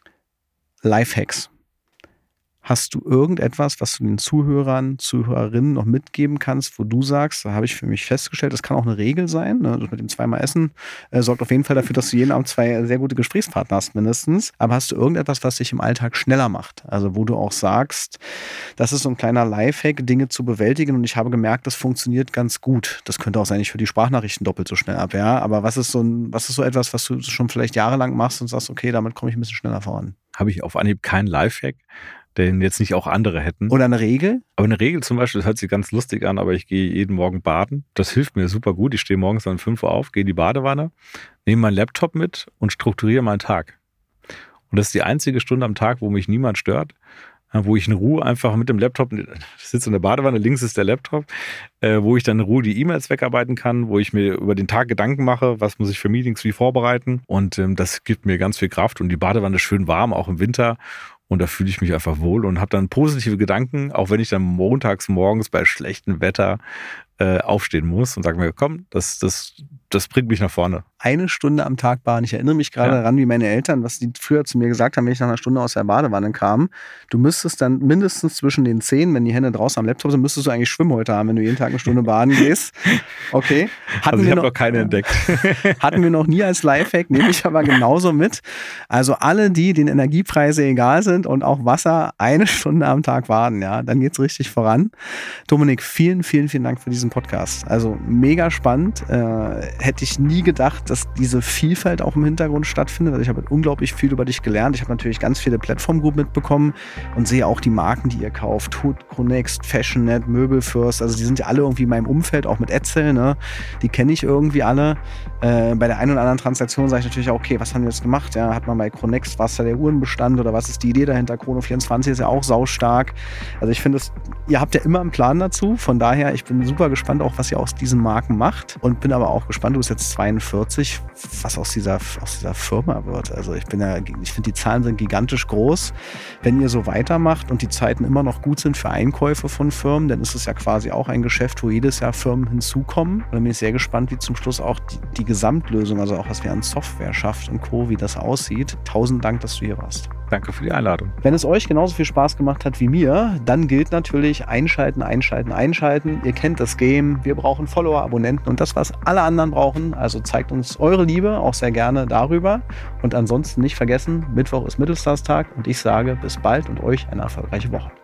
Lifehacks, hast du irgendetwas, was du den Zuhörern, Zuhörerinnen noch mitgeben kannst, wo du sagst, da habe ich für mich festgestellt, das kann auch eine Regel sein, ne? Das mit dem zweimal Essen äh, sorgt auf jeden Fall dafür, dass du jeden Abend zwei sehr gute Gesprächspartner hast mindestens. Aber hast du irgendetwas, was dich im Alltag schneller macht? Also wo du auch sagst, das ist so ein kleiner Lifehack, Dinge zu bewältigen und ich habe gemerkt, das funktioniert ganz gut. Das könnte auch sein, ich für die Sprachnachrichten doppelt so schnell ab, ja. Aber was ist so ein, was ist so etwas, was du schon vielleicht jahrelang machst und sagst, okay, damit komme ich ein bisschen schneller voran? Habe ich auf Anhieb keinen Lifehack, den jetzt nicht auch andere hätten. Oder eine Regel? Aber eine Regel zum Beispiel, das hört sich ganz lustig an, aber ich gehe jeden Morgen baden. Das hilft mir super gut. Ich stehe morgens um fünf Uhr auf, gehe in die Badewanne, nehme meinen Laptop mit und strukturiere meinen Tag. Und das ist die einzige Stunde am Tag, wo mich niemand stört, wo ich in Ruhe einfach mit dem Laptop, ich sitze in der Badewanne, links ist der Laptop, wo ich dann in Ruhe die E-Mails wegarbeiten kann, wo ich mir über den Tag Gedanken mache, was muss ich für Meetings wie vorbereiten. Und das gibt mir ganz viel Kraft. Und die Badewanne ist schön warm, auch im Winter. Und da fühle ich mich einfach wohl und habe dann positive Gedanken, auch wenn ich dann montags morgens bei schlechtem Wetter äh, aufstehen muss und sage mir, komm, das, das, das bringt mich nach vorne. Eine Stunde am Tag baden. Ich erinnere mich gerade ja. daran, wie meine Eltern, was die früher zu mir gesagt haben, wenn ich nach einer Stunde aus der Badewanne kam, du müsstest dann mindestens zwischen den Zehen, wenn die Hände draußen am Laptop sind, müsstest du eigentlich Schwimmhäute haben, wenn du jeden Tag eine Stunde baden gehst. Okay. Hatten also ich habe noch, noch keine entdeckt. Hatten wir noch nie als Lifehack, nehme ich aber genauso mit. Also alle, die den Energiepreise egal sind und auch Wasser, eine Stunde am Tag baden, ja, dann geht's richtig voran. Dominik, vielen, vielen, vielen Dank für diesen Podcast. Also mega spannend. Äh, hätte ich nie gedacht, dass diese Vielfalt auch im Hintergrund stattfindet. Also ich habe unglaublich viel über dich gelernt. Ich habe natürlich ganz viele Platform Group mitbekommen und sehe auch die Marken, die ihr kauft. Hood, Connext, Fashionet, Möbelfürst. Also die sind ja alle irgendwie in meinem Umfeld, auch mit Etzel. Ne? Die kenne ich irgendwie alle. Äh, bei der einen oder anderen Transaktion sage ich natürlich auch, okay, was haben wir jetzt gemacht? Ja, hat man bei Connext, was ist da der Uhrenbestand oder was ist die Idee dahinter? Chrono vierundzwanzig ist ja auch saustark. Also ich finde, ihr habt ja immer einen Plan dazu. Von daher, ich bin super gespannt auch, was ihr aus diesen Marken macht und bin aber auch gespannt, du bist jetzt zweiundvierzig, was aus dieser, aus dieser Firma wird. Also ich bin ja, ich finde, die Zahlen sind gigantisch groß. Wenn ihr so weitermacht und die Zeiten immer noch gut sind für Einkäufe von Firmen, dann ist es ja quasi auch ein Geschäft, wo jedes Jahr Firmen hinzukommen. Und bin ich sehr gespannt, wie zum Schluss auch die, die Gesamtlösung, also auch was wir an Software schafft und Co., wie das aussieht. Tausend Dank, dass du hier warst. Danke für die Einladung. Wenn es euch genauso viel Spaß gemacht hat wie mir, dann gilt natürlich einschalten, einschalten, einschalten. Ihr kennt das Game. Wir brauchen Follower, Abonnenten und das, was alle anderen brauchen. Also zeigt uns eure Liebe auch sehr gerne darüber. Und ansonsten nicht vergessen, Mittwoch ist Mittelstars-Tag und ich sage bis bald und euch eine erfolgreiche Woche.